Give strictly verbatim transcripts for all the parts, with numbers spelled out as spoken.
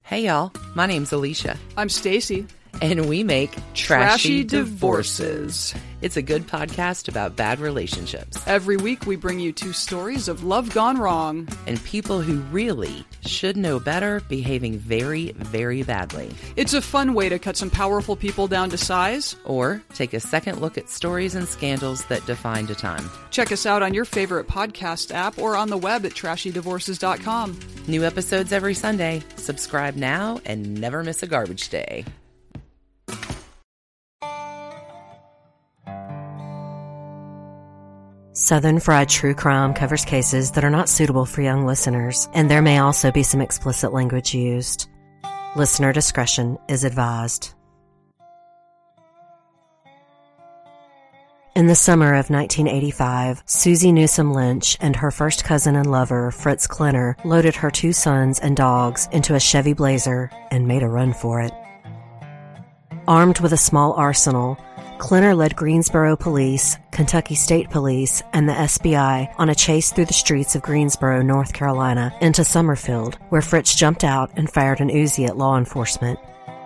Hey y'all, my name's Alicia. I'm Stacy. And we make Trashy, Trashy Divorces. Divorces. It's a good podcast about bad relationships. Every week we bring you two stories of love gone wrong. And people who really should know better behaving very, very badly. It's a fun way to cut some powerful people down to size. Or take a second look at stories and scandals that defined a time. Check us out on your favorite podcast app or on the web at trashy divorces dot com. New episodes every Sunday. Subscribe now and never miss a garbage day. Southern Fried True Crime covers cases that are not suitable for young listeners, and there may also be some explicit language used. Listener discretion is advised. In the summer of nineteen eighty-five, Susie Newsom Lynch and her first cousin and lover, Fritz Klenner, loaded her two sons and dogs into a Chevy Blazer and made a run for it. Armed with a small arsenal, Klenner led Greensboro Police, Kentucky State Police, and the S B I on a chase through the streets of Greensboro, North Carolina, into Summerfield, where Fritz jumped out and fired an Uzi at law enforcement.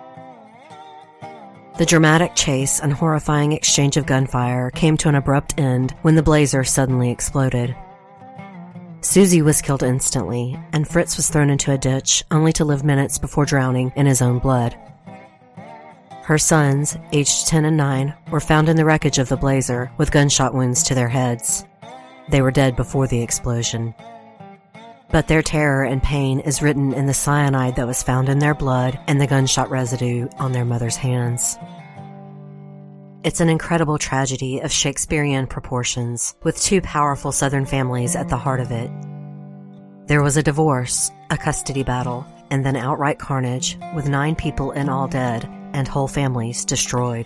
The dramatic chase and horrifying exchange of gunfire came to an abrupt end when the Blazer suddenly exploded. Susie was killed instantly, and Fritz was thrown into a ditch, only to live minutes before drowning in his own blood. Her sons, aged ten and nine, were found in the wreckage of the Blazer with gunshot wounds to their heads. They were dead before the explosion. But their terror and pain is written in the cyanide that was found in their blood and the gunshot residue on their mother's hands. It's an incredible tragedy of Shakespearean proportions, with two powerful Southern families at the heart of it. There was a divorce, a custody battle, and then outright carnage, with nine people in all dead, and whole families destroyed.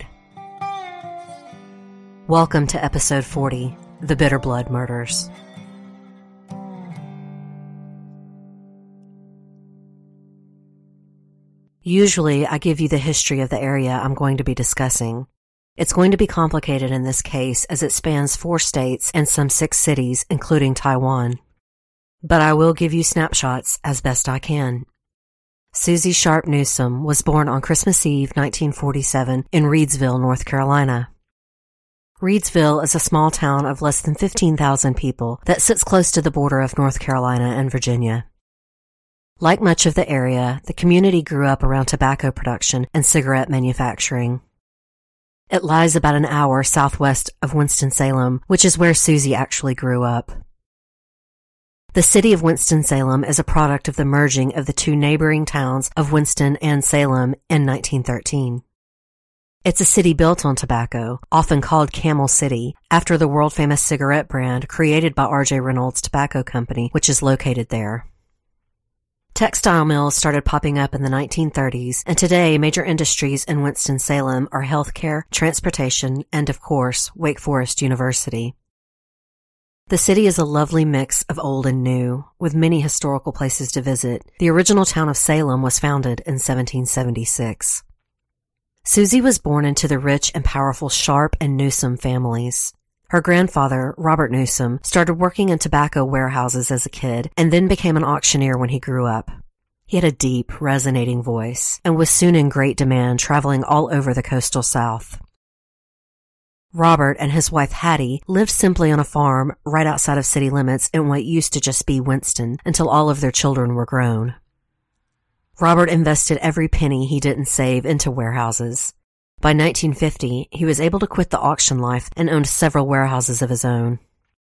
Welcome to episode forty, The Bitter Blood Murders. Usually, I give you the history of the area I'm going to be discussing. It's going to be complicated in this case as it spans four states and some six cities, including Taiwan. But I will give you snapshots as best I can. Susie Sharp Newsom was born on Christmas Eve nineteen forty-seven in Reidsville, North Carolina. Reidsville is a small town of less than fifteen thousand people that sits close to the border of North Carolina and Virginia. Like much of the area, the community grew up around tobacco production and cigarette manufacturing. It lies about an hour southwest of Winston-Salem, which is where Susie actually grew up. The city of Winston-Salem is a product of the merging of the two neighboring towns of Winston and Salem in nineteen thirteen. It's a city built on tobacco, often called Camel City, after the world-famous cigarette brand created by R J Reynolds Tobacco Company, which is located there. Textile mills started popping up in the nineteen thirties, and today major industries in Winston-Salem are healthcare, transportation, and of course, Wake Forest University. The city is a lovely mix of old and new, with many historical places to visit. The original town of Salem was founded in seventeen seventy-six. Susie was born into the rich and powerful Sharp and Newsom families. Her grandfather, Robert Newsom, started working in tobacco warehouses as a kid and then became an auctioneer when he grew up. He had a deep, resonating voice and was soon in great demand, traveling all over the coastal South. Robert and his wife Hattie lived simply on a farm right outside of city limits in what used to just be Winston until all of their children were grown. Robert invested every penny he didn't save into warehouses. By nineteen fifty, he was able to quit the auction life and owned several warehouses of his own.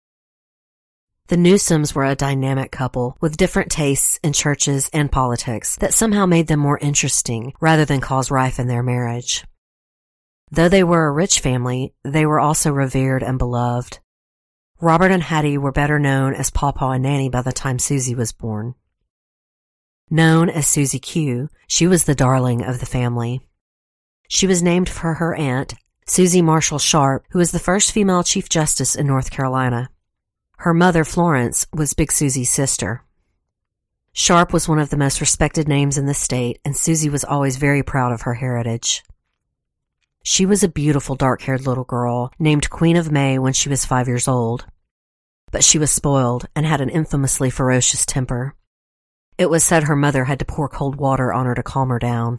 The Newsoms were a dynamic couple with different tastes in churches and politics that somehow made them more interesting rather than cause rife in their marriage. Though they were a rich family, they were also revered and beloved. Robert and Hattie were better known as Pawpaw and Nanny by the time Susie was born. Known as Susie Q, she was the darling of the family. She was named for her aunt, Susie Marshall Sharp, who was the first female Chief Justice in North Carolina. Her mother, Florence, was Big Susie's sister. Sharp was one of the most respected names in the state, and Susie was always very proud of her heritage. She was a beautiful dark-haired little girl named Queen of May when she was five years old. But she was spoiled and had an infamously ferocious temper. It was said her mother had to pour cold water on her to calm her down.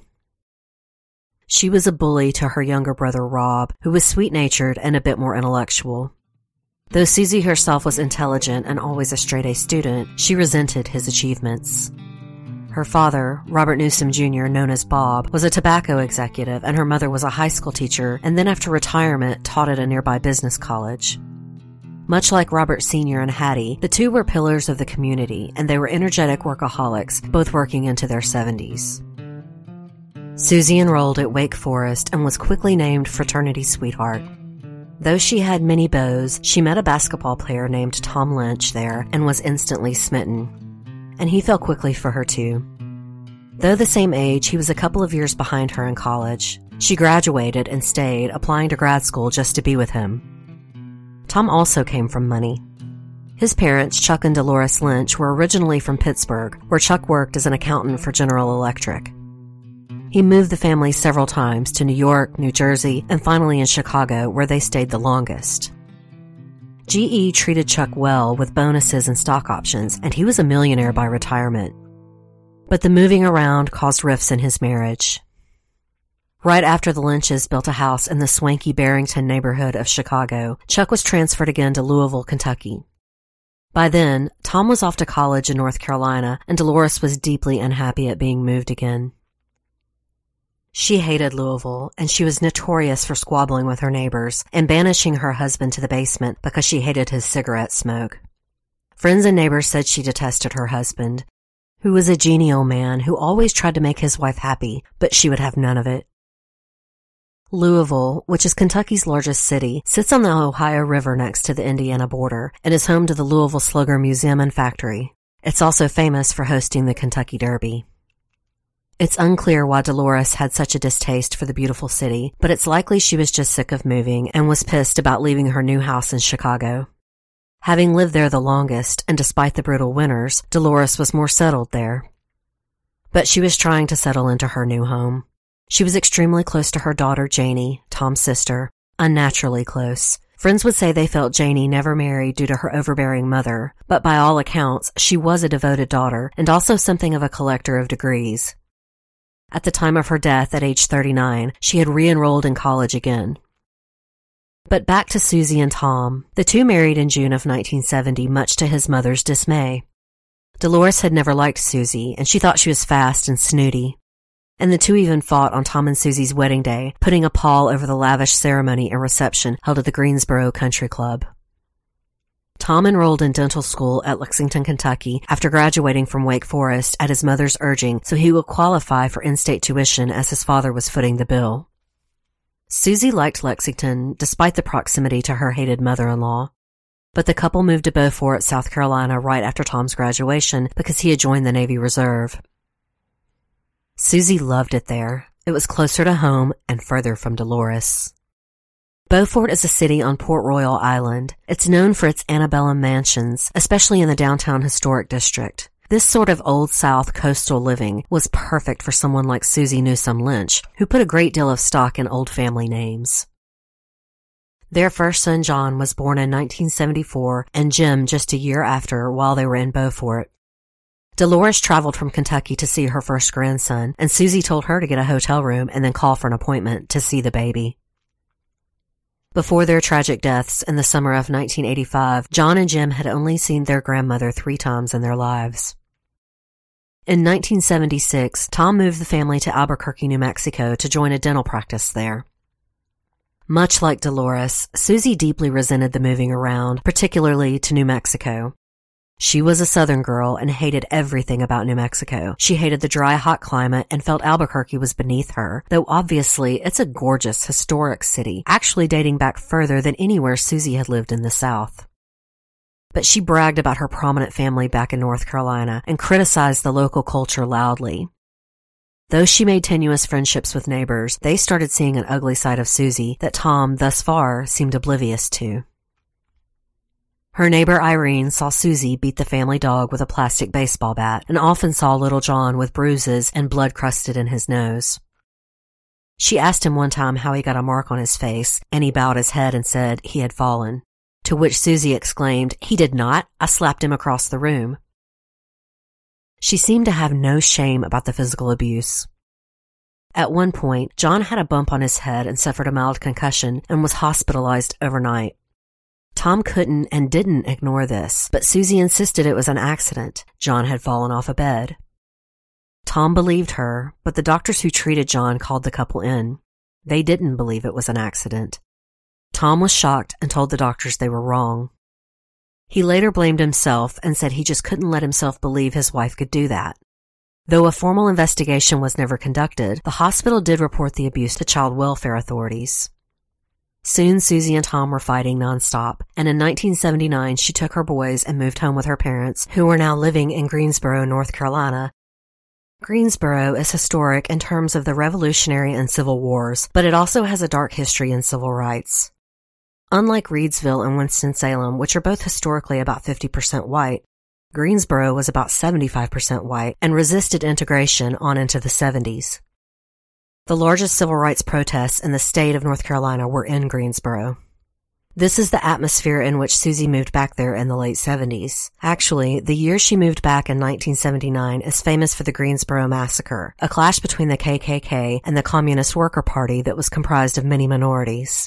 She was a bully to her younger brother Rob, who was sweet-natured and a bit more intellectual. Though Susie herself was intelligent and always a straight-A student, she resented his achievements. Her father, Robert Newsom Junior, known as Bob, was a tobacco executive, and her mother was a high school teacher and then after retirement taught at a nearby business college. Much like Robert Senior and Hattie, the two were pillars of the community, and they were energetic workaholics, both working into their seventies. Susie enrolled at Wake Forest and was quickly named fraternity sweetheart. Though she had many beaux, she met a basketball player named Tom Lynch there and was instantly smitten. And he fell quickly for her too. Though the same age, he was a couple of years behind her in college. She graduated and stayed, applying to grad school just to be with him. Tom also came from money. His parents, Chuck and Dolores Lynch, were originally from Pittsburgh, where Chuck worked as an accountant for General Electric. He moved the family several times to New York, New Jersey, and finally in Chicago, where they stayed the longest. G E treated Chuck well with bonuses and stock options, and he was a millionaire by retirement. But the moving around caused rifts in his marriage. Right after the Lynches built a house in the swanky Barrington neighborhood of Chicago, Chuck was transferred again to Louisville, Kentucky. By then, Tom was off to college in North Carolina, and Dolores was deeply unhappy at being moved again. She hated Louisville, and she was notorious for squabbling with her neighbors and banishing her husband to the basement because she hated his cigarette smoke. Friends and neighbors said she detested her husband, who was a genial man who always tried to make his wife happy, but she would have none of it. Louisville, which is Kentucky's largest city, sits on the Ohio River next to the Indiana border and is home to the Louisville Slugger Museum and Factory. It's also famous for hosting the Kentucky Derby. It's unclear why Dolores had such a distaste for the beautiful city, but it's likely she was just sick of moving and was pissed about leaving her new house in Chicago. Having lived there the longest, and despite the brutal winters, Dolores was more settled there. But she was trying to settle into her new home. She was extremely close to her daughter Janie, Tom's sister, unnaturally close. Friends would say they felt Janie never married due to her overbearing mother, but by all accounts, she was a devoted daughter and also something of a collector of degrees. At the time of her death at age thirty-nine, she had re-enrolled in college again. But back to Susie and Tom. The two married in June of nineteen seventy, much to his mother's dismay. Dolores had never liked Susie, and she thought she was fast and snooty. And the two even fought on Tom and Susie's wedding day, putting a pall over the lavish ceremony and reception held at the Greensboro Country Club. Tom enrolled in dental school at Lexington, Kentucky after graduating from Wake Forest at his mother's urging so he would qualify for in-state tuition as his father was footing the bill. Susie liked Lexington despite the proximity to her hated mother-in-law, but the couple moved to Beaufort, South Carolina right after Tom's graduation because he had joined the Navy Reserve. Susie loved it there. It was closer to home and further from Dolores. Beaufort is a city on Port Royal Island. It's known for its antebellum mansions, especially in the downtown historic district. This sort of Old South coastal living was perfect for someone like Susie Newsom Lynch, who put a great deal of stock in old family names. Their first son, John, was born in nineteen seventy-four, and Jim just a year after while they were in Beaufort. Dolores traveled from Kentucky to see her first grandson, and Susie told her to get a hotel room and then call for an appointment to see the baby. Before their tragic deaths in the summer of nineteen eighty-five, John and Jim had only seen their grandmother three times in their lives. In nineteen seventy-six, Tom moved the family to Albuquerque, New Mexico to join a dental practice there. Much like Dolores, Susie deeply resented the moving around, particularly to New Mexico. She was a Southern girl and hated everything about New Mexico. She hated the dry, hot climate and felt Albuquerque was beneath her, though obviously it's a gorgeous, historic city, actually dating back further than anywhere Susie had lived in the South. But she bragged about her prominent family back in North Carolina and criticized the local culture loudly. Though she made tenuous friendships with neighbors, they started seeing an ugly side of Susie that Tom, thus far, seemed oblivious to. Her neighbor Irene saw Susie beat the family dog with a plastic baseball bat and often saw little John with bruises and blood crusted in his nose. She asked him one time how he got a mark on his face, and he bowed his head and said he had fallen, to which Susie exclaimed, "He did not. I slapped him across the room." She seemed to have no shame about the physical abuse. At one point, John had a bump on his head and suffered a mild concussion and was hospitalized overnight. Tom couldn't and didn't ignore this, but Susie insisted it was an accident. John had fallen off a bed. Tom believed her, but the doctors who treated John called the couple in. They didn't believe it was an accident. Tom was shocked and told the doctors they were wrong. He later blamed himself and said he just couldn't let himself believe his wife could do that. Though a formal investigation was never conducted, the hospital did report the abuse to child welfare authorities. Soon Susie and Tom were fighting nonstop, and in nineteen seventy-nine she took her boys and moved home with her parents, who were now living in Greensboro, North Carolina. Greensboro is historic in terms of the Revolutionary and Civil Wars, but it also has a dark history in civil rights. Unlike Reidsville and Winston-Salem, which are both historically about fifty percent white, Greensboro was about seventy-five percent white and resisted integration on into the seventies. The largest civil rights protests in the state of North Carolina were in Greensboro. This is the atmosphere in which Susie moved back there in the late seventies. Actually, the year she moved back in nineteen seventy-nine is famous for the Greensboro Massacre, a clash between the K K K and the Communist Worker Party that was comprised of many minorities.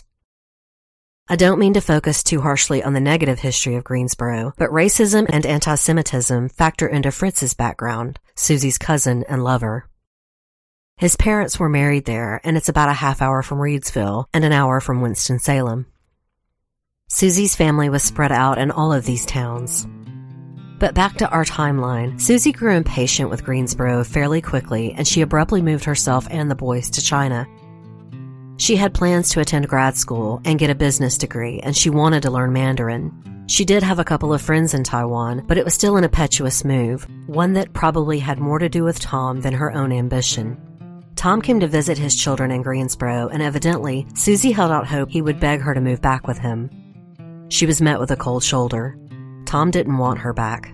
I don't mean to focus too harshly on the negative history of Greensboro, but racism and anti-Semitism factor into Fritz's background, Susie's cousin and lover. His parents were married there, and it's about a half hour from Reidsville and an hour from Winston-Salem. Susie's family was spread out in all of these towns. But back to our timeline, Susie grew impatient with Greensboro fairly quickly, and she abruptly moved herself and the boys to China. She had plans to attend grad school and get a business degree, and she wanted to learn Mandarin. She did have a couple of friends in Taiwan, but it was still an impetuous move, one that probably had more to do with Tom than her own ambition. Tom came to visit his children in Greensboro, and evidently, Susie held out hope he would beg her to move back with him. She was met with a cold shoulder. Tom didn't want her back.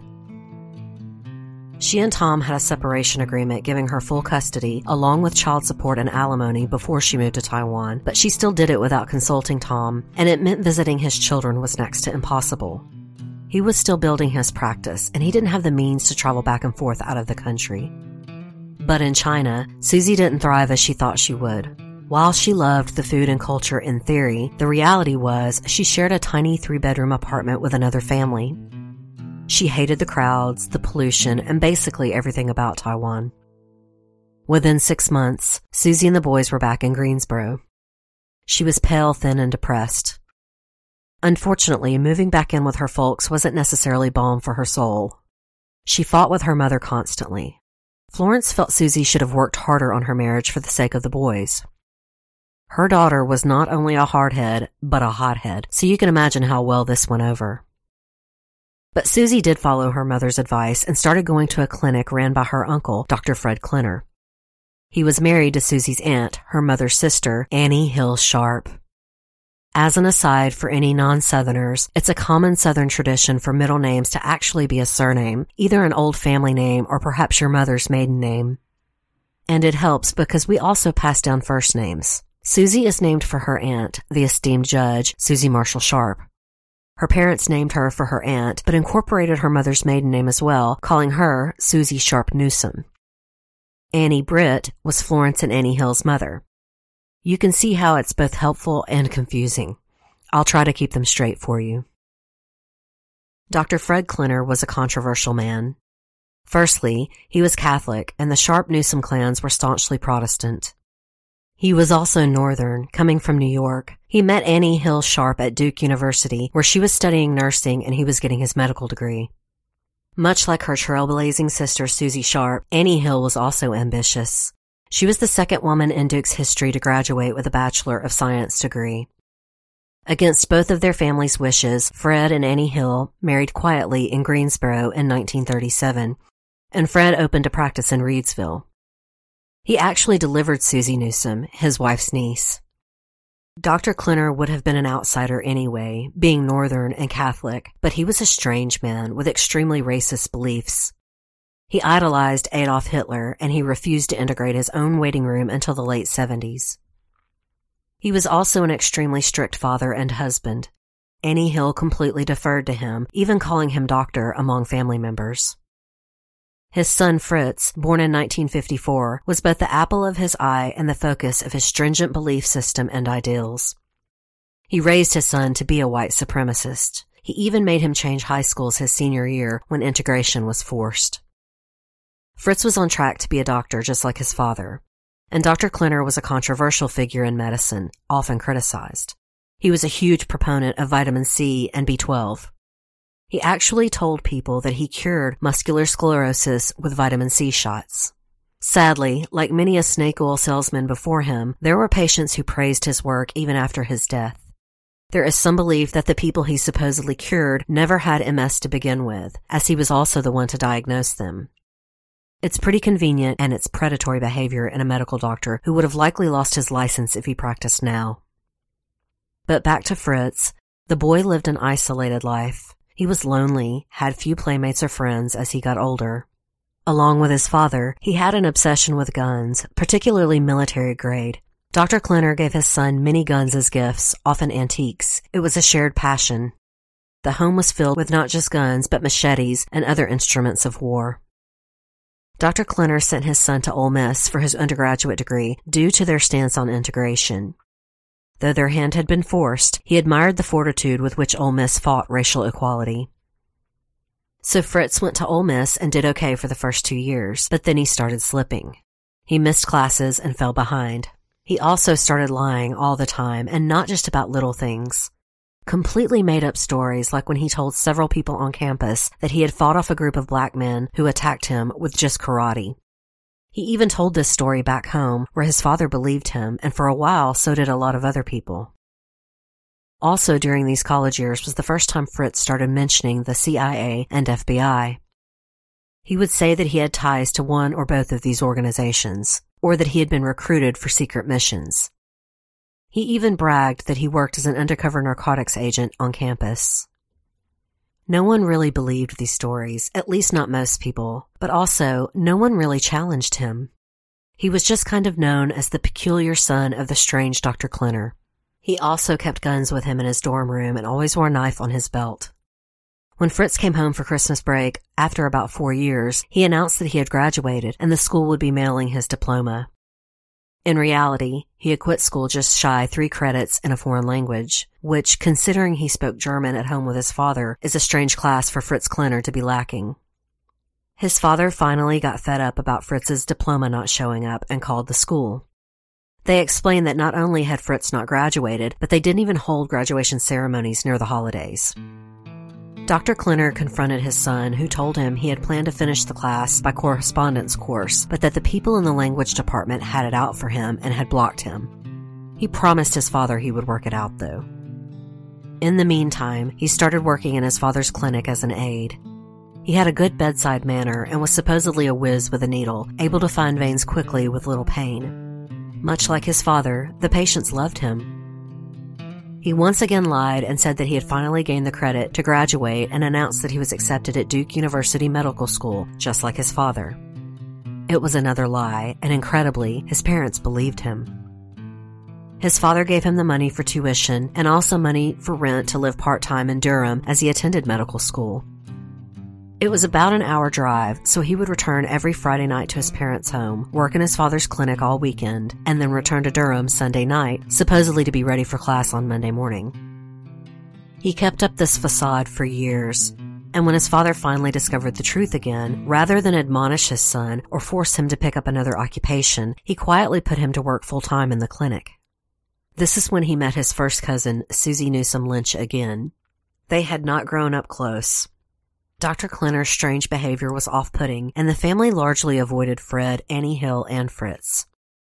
She and Tom had a separation agreement giving her full custody, along with child support and alimony before she moved to Taiwan, but she still did it without consulting Tom, and it meant visiting his children was next to impossible. He was still building his practice, and he didn't have the means to travel back and forth out of the country. But in China, Susie didn't thrive as she thought she would. While she loved the food and culture in theory, the reality was she shared a tiny three-bedroom apartment with another family. She hated the crowds, the pollution, and basically everything about Taiwan. Within six months, Susie and the boys were back in Greensboro. She was pale, thin, and depressed. Unfortunately, moving back in with her folks wasn't necessarily balm for her soul. She fought with her mother constantly. Florence felt Susie should have worked harder on her marriage for the sake of the boys. Her daughter was not only a hardhead, but a hothead, so you can imagine how well this went over. But Susie did follow her mother's advice and started going to a clinic ran by her uncle, Doctor Fred Klenner. He was married to Susie's aunt, her mother's sister, Annie Hill Sharp. As an aside for any non-Southerners, it's a common Southern tradition for middle names to actually be a surname, either an old family name or perhaps your mother's maiden name. And it helps because we also pass down first names. Susie is named for her aunt, the esteemed judge, Susie Marshall Sharp. Her parents named her for her aunt, but incorporated her mother's maiden name as well, calling her Susie Sharp Newsom. Annie Britt was Florence and Annie Hill's mother. You can see how it's both helpful and confusing. I'll try to keep them straight for you. Doctor Fred Klenner was a controversial man. Firstly, he was Catholic, and the Sharp Newsom clans were staunchly Protestant. He was also Northern, coming from New York. He met Annie Hill Sharp at Duke University, where she was studying nursing and he was getting his medical degree. Much like her trailblazing sister Susie Sharp, Annie Hill was also ambitious. She was the second woman in Duke's history to graduate with a Bachelor of Science degree. Against both of their families' wishes, Fred and Annie Hill married quietly in Greensboro in nineteen thirty-seven, and Fred opened a practice in Reidsville. He actually delivered Susie Newsom, his wife's niece. Doctor Klenner would have been an outsider anyway, being Northern and Catholic, but he was a strange man with extremely racist beliefs. He idolized Adolf Hitler, and he refused to integrate his own waiting room until the late seventies. He was also an extremely strict father and husband. Annie Hill completely deferred to him, even calling him doctor among family members. His son Fritz, born in nineteen fifty-four, was both the apple of his eye and the focus of his stringent belief system and ideals. He raised his son to be a white supremacist. He even made him change high schools his senior year when integration was forced. Fritz was on track to be a doctor just like his father, and Doctor Klenner was a controversial figure in medicine, often criticized. He was a huge proponent of vitamin C and B twelve. He actually told people that he cured muscular sclerosis with vitamin C shots. Sadly, like many a snake oil salesman before him, there were patients who praised his work even after his death. There is some belief that the people he supposedly cured never had M S to begin with, as he was also the one to diagnose them. It's pretty convenient, and it's predatory behavior in a medical doctor who would have likely lost his license if he practiced now. But back to Fritz. The boy lived an isolated life. He was lonely, had few playmates or friends as he got older. Along with his father, he had an obsession with guns, particularly military grade. Doctor Klenner gave his son many guns as gifts, often antiques. It was a shared passion. The home was filled with not just guns, but machetes and other instruments of war. Doctor Klenner sent his son to Ole Miss for his undergraduate degree due to their stance on integration. Though their hand had been forced, he admired the fortitude with which Ole Miss fought racial equality. So Fritz went to Ole Miss and did okay for the first two years, but then he started slipping. He missed classes and fell behind. He also started lying all the time, and not just about little things. Completely made up stories, like when he told several people on campus that he had fought off a group of black men who attacked him with just karate. He even told this story back home, where his father believed him, and for a while so did a lot of other people. Also during these college years was the first time Fritz started mentioning the C I A and F B I. He would say that he had ties to one or both of these organizations, or that he had been recruited for secret missions. He even bragged that he worked as an undercover narcotics agent on campus. No one really believed these stories, at least not most people, but also no one really challenged him. He was just kind of known as the peculiar son of the strange Doctor Klenner. He also kept guns with him in his dorm room and always wore a knife on his belt. When Fritz came home for Christmas break, after about four years, he announced that he had graduated and the school would be mailing his diploma. In reality, he had quit school just shy three credits in a foreign language, which, considering he spoke German at home with his father, is a strange class for Fritz Klenner to be lacking. His father finally got fed up about Fritz's diploma not showing up and called the school. They explained that not only had Fritz not graduated, but they didn't even hold graduation ceremonies near the holidays. Doctor Klenner confronted his son, who told him he had planned to finish the class by correspondence course, but that the people in the language department had it out for him and had blocked him. He promised his father he would work it out, though. In the meantime, he started working in his father's clinic as an aide. He had a good bedside manner and was supposedly a whiz with a needle, able to find veins quickly with little pain. Much like his father, the patients loved him. He once again lied and said that he had finally gained the credit to graduate and announced that he was accepted at Duke University Medical School, just like his father. It was another lie, and incredibly, his parents believed him. His father gave him the money for tuition and also money for rent to live part-time in Durham as he attended medical school. It was about an hour drive, so he would return every Friday night to his parents' home, work in his father's clinic all weekend, and then return to Durham Sunday night, supposedly to be ready for class on Monday morning. He kept up this facade for years, and when his father finally discovered the truth again, rather than admonish his son or force him to pick up another occupation, he quietly put him to work full-time in the clinic. This is when he met his first cousin, Susie Newsom Lynch, again. They had not grown up close. Doctor Klenner's strange behavior was off-putting, and the family largely avoided Fred, Annie Hill, and Fritz.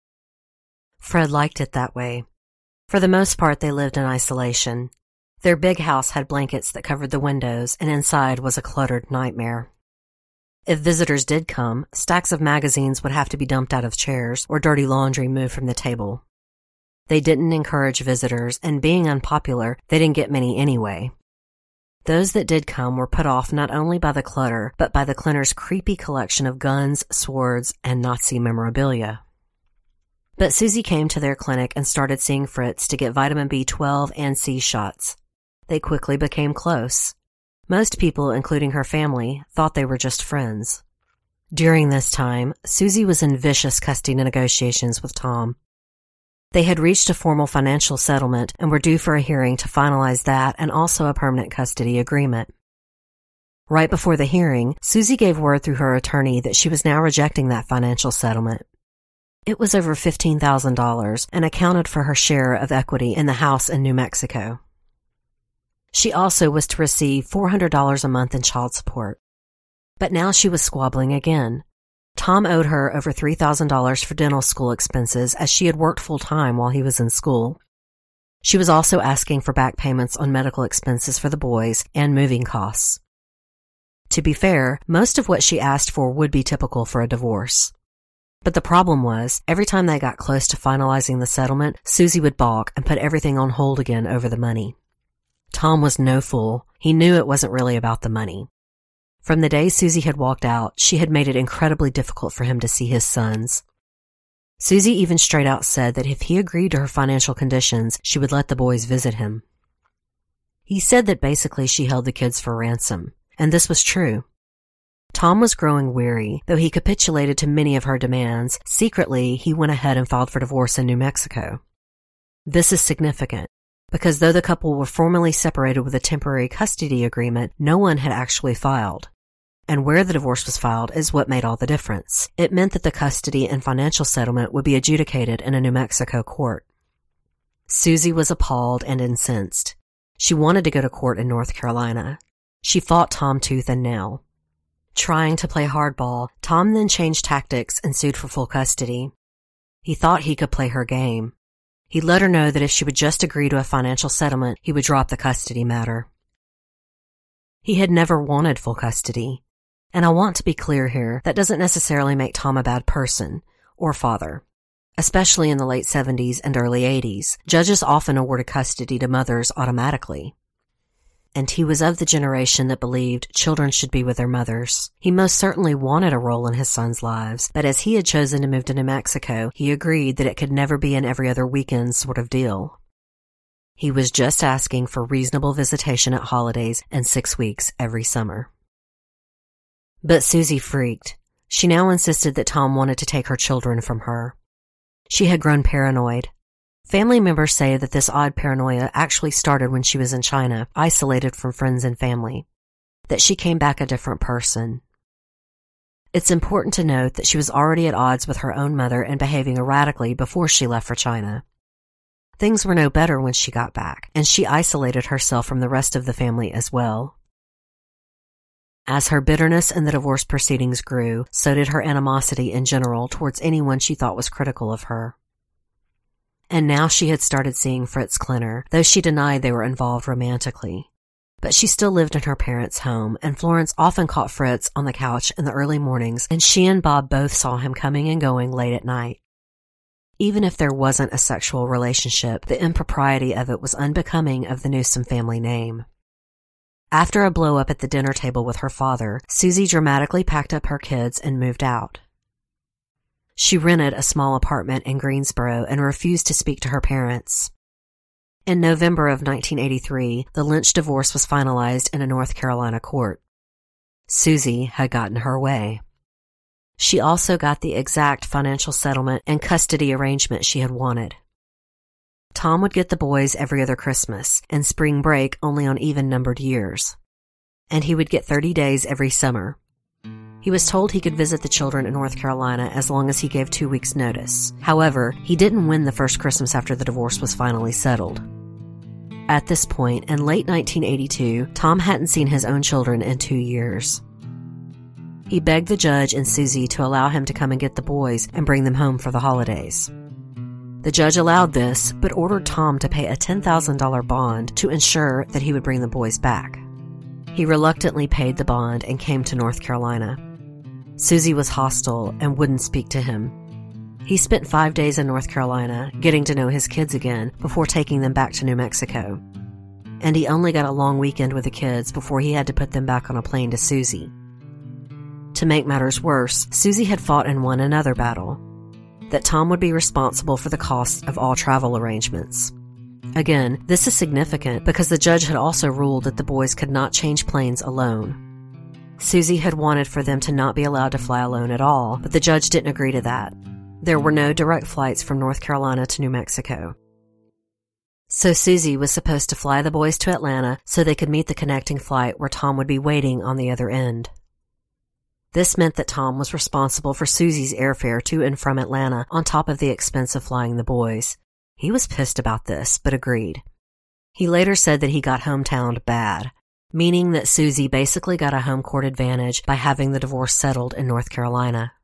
Fred liked it that way. For the most part, they lived in isolation. Their big house had blankets that covered the windows, and inside was a cluttered nightmare. If visitors did come, stacks of magazines would have to be dumped out of chairs or dirty laundry moved from the table. They didn't encourage visitors, and being unpopular, they didn't get many anyway. Those that did come were put off not only by the clutter, but by the Klenners' creepy collection of guns, swords, and Nazi memorabilia. But Susie came to their clinic and started seeing Fritz to get vitamin B twelve and C shots. They quickly became close. Most people, including her family, thought they were just friends. During this time, Susie was in vicious custody negotiations with Tom. They had reached a formal financial settlement and were due for a hearing to finalize that and also a permanent custody agreement. Right before the hearing, Susie gave word through her attorney that she was now rejecting that financial settlement. It was over fifteen thousand dollars and accounted for her share of equity in the house in New Mexico. She also was to receive four hundred dollars a month in child support. But now she was squabbling again. Tom owed her over three thousand dollars for dental school expenses as she had worked full-time while he was in school. She was also asking for back payments on medical expenses for the boys and moving costs. To be fair, most of what she asked for would be typical for a divorce. But the problem was, every time they got close to finalizing the settlement, Susie would balk and put everything on hold again over the money. Tom was no fool. He knew it wasn't really about the money. From the day Susie had walked out, she had made it incredibly difficult for him to see his sons. Susie even straight out said that if he agreed to her financial conditions, she would let the boys visit him. He said that basically she held the kids for ransom, and this was true. Tom was growing weary. Though he capitulated to many of her demands, secretly he went ahead and filed for divorce in New Mexico. This is significant, because though the couple were formally separated with a temporary custody agreement, no one had actually filed. And where the divorce was filed is what made all the difference. It meant that the custody and financial settlement would be adjudicated in a New Mexico court. Susie was appalled and incensed. She wanted to go to court in North Carolina. She fought Tom tooth and nail. Trying to play hardball, Tom then changed tactics and sued for full custody. He thought he could play her game. He let her know that if she would just agree to a financial settlement, he would drop the custody matter. He had never wanted full custody. And I want to be clear here, that doesn't necessarily make Tom a bad person or father. Especially in the late seventies and early eighties, judges often awarded custody to mothers automatically. And he was of the generation that believed children should be with their mothers. He most certainly wanted a role in his sons' lives, but as he had chosen to move to New Mexico, he agreed that it could never be an every other weekend sort of deal. He was just asking for reasonable visitation at holidays and six weeks every summer. But Susie freaked. She now insisted that Tom wanted to take her children from her. She had grown paranoid. Family members say that this odd paranoia actually started when she was in China, isolated from friends and family, that she came back a different person. It's important to note that she was already at odds with her own mother and behaving erratically before she left for China. Things were no better when she got back, and she isolated herself from the rest of the family as well. As her bitterness in the divorce proceedings grew, so did her animosity in general towards anyone she thought was critical of her. And now she had started seeing Fritz Klenner, though she denied they were involved romantically. But she still lived in her parents' home, and Florence often caught Fritz on the couch in the early mornings, and she and Bob both saw him coming and going late at night. Even if there wasn't a sexual relationship, the impropriety of it was unbecoming of the Newsom family name. After a blow-up at the dinner table with her father, Susie dramatically packed up her kids and moved out. She rented a small apartment in Greensboro and refused to speak to her parents. In November of nineteen eighty-three, the Lynch divorce was finalized in a North Carolina court. Susie had gotten her way. She also got the exact financial settlement and custody arrangement she had wanted. Tom would get the boys every other Christmas, and spring break only on even-numbered years. And he would get thirty days every summer. He was told he could visit the children in North Carolina as long as he gave two weeks' notice. However, he didn't win the first Christmas after the divorce was finally settled. At this point, in late nineteen eighty-two, Tom hadn't seen his own children in two years. He begged the judge and Susie to allow him to come and get the boys and bring them home for the holidays. The judge allowed this, but ordered Tom to pay a ten thousand dollars bond to ensure that he would bring the boys back. He reluctantly paid the bond and came to North Carolina. Susie was hostile and wouldn't speak to him. He spent five days in North Carolina, getting to know his kids again, before taking them back to New Mexico. And he only got a long weekend with the kids before he had to put them back on a plane to Susie. To make matters worse, Susie had fought and won another battle, that Tom would be responsible for the costs of all travel arrangements. Again, this is significant because the judge had also ruled that the boys could not change planes alone. Susie had wanted for them to not be allowed to fly alone at all, but the judge didn't agree to that. There were no direct flights from North Carolina to New Mexico. So Susie was supposed to fly the boys to Atlanta so they could meet the connecting flight where Tom would be waiting on the other end. This meant that Tom was responsible for Susie's airfare to and from Atlanta on top of the expense of flying the boys. He was pissed about this, but agreed. He later said that he got hometowned bad, meaning that Susie basically got a home court advantage by having the divorce settled in North Carolina.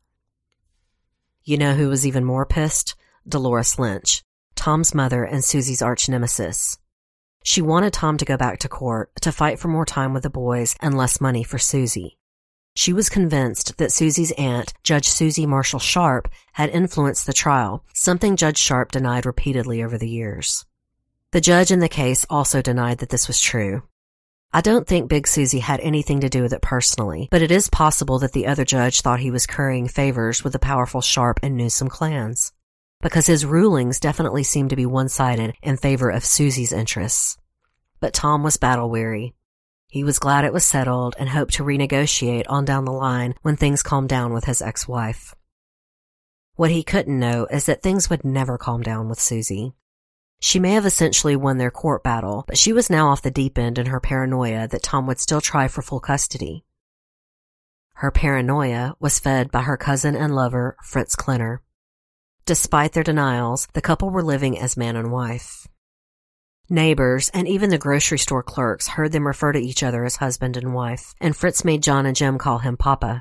You know who was even more pissed? Dolores Lynch, Tom's mother and Susie's arch-nemesis. She wanted Tom to go back to court to fight for more time with the boys and less money for Susie. She was convinced that Susie's aunt, Judge Susie Marshall Sharp, had influenced the trial, something Judge Sharp denied repeatedly over the years. The judge in the case also denied that this was true. I don't think Big Susie had anything to do with it personally, but it is possible that the other judge thought he was currying favors with the powerful Sharp and Newsom clans, because his rulings definitely seemed to be one-sided in favor of Susie's interests. But Tom was battle-weary. He was glad it was settled and hoped to renegotiate on down the line when things calmed down with his ex-wife. What he couldn't know is that things would never calm down with Susie. She may have essentially won their court battle, but she was now off the deep end in her paranoia that Tom would still try for full custody. Her paranoia was fed by her cousin and lover, Fritz Klenner. Despite their denials, the couple were living as man and wife. Neighbors and even the grocery store clerks heard them refer to each other as husband and wife, and Fritz made John and Jim call him Papa.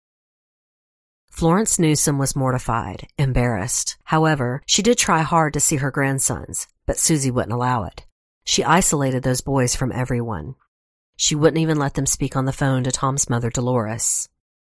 Florence Newsom was mortified, embarrassed. However, she did try hard to see her grandsons, but Susie wouldn't allow it. She isolated those boys from everyone. She wouldn't even let them speak on the phone to Tom's mother, Dolores.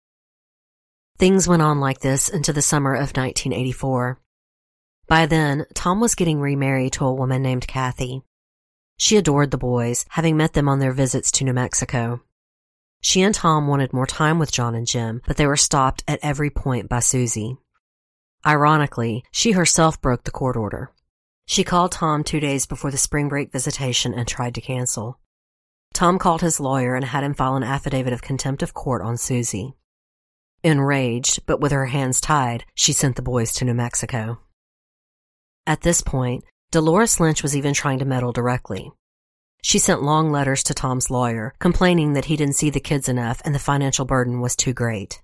Things went on like this into the summer of nineteen eighty-four. By then, Tom was getting remarried to a woman named Kathy. She adored the boys, having met them on their visits to New Mexico. She and Tom wanted more time with John and Jim, but they were stopped at every point by Susie. Ironically, she herself broke the court order. She called Tom two days before the spring break visitation and tried to cancel. Tom called his lawyer and had him file an affidavit of contempt of court on Susie. Enraged, but with her hands tied, she sent the boys to New Mexico. At this point, Dolores Lynch was even trying to meddle directly. She sent long letters to Tom's lawyer, complaining that he didn't see the kids enough and the financial burden was too great.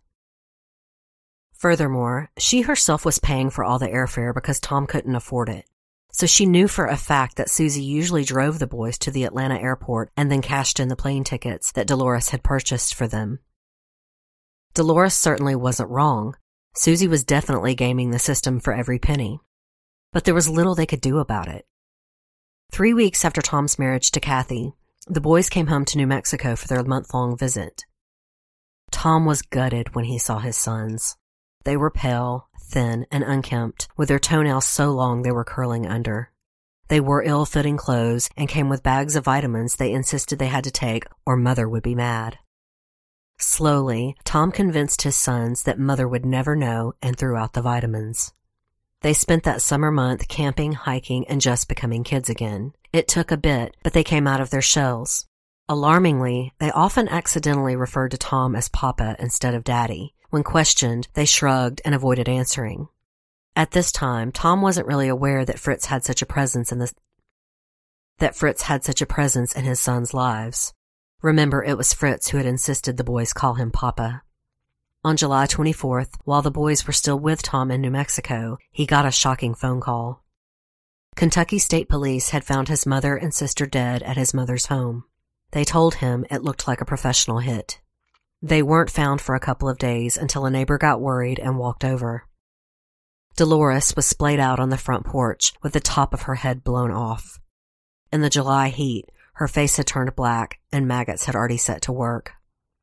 Furthermore, she herself was paying for all the airfare because Tom couldn't afford it. So she knew for a fact that Susie usually drove the boys to the Atlanta airport and then cashed in the plane tickets that Dolores had purchased for them. Dolores certainly wasn't wrong. Susie was definitely gaming the system for every penny. But there was little they could do about it. Three weeks after Tom's marriage to Kathy, the boys came home to New Mexico for their month-long visit. Tom was gutted when he saw his sons. They were pale, thin, and unkempt, with their toenails so long they were curling under. They wore ill-fitting clothes and came with bags of vitamins they insisted they had to take or Mother would be mad. Slowly, Tom convinced his sons that Mother would never know and threw out the vitamins. They spent that summer month camping, hiking, and just becoming kids again. It took a bit, but they came out of their shells. Alarmingly, they often accidentally referred to Tom as Papa instead of Daddy. When questioned, they shrugged and avoided answering. At this time, Tom wasn't really aware that Fritz had such a presence in the that Fritz had such a presence in his sons' lives. Remember, it was Fritz who had insisted the boys call him Papa. On July twenty-fourth, while the boys were still with Tom in New Mexico, he got a shocking phone call. Kentucky State Police had found his mother and sister dead at his mother's home. They told him it looked like a professional hit. They weren't found for a couple of days until a neighbor got worried and walked over. Dolores was splayed out on the front porch with the top of her head blown off. In the July heat, her face had turned black and maggots had already set to work.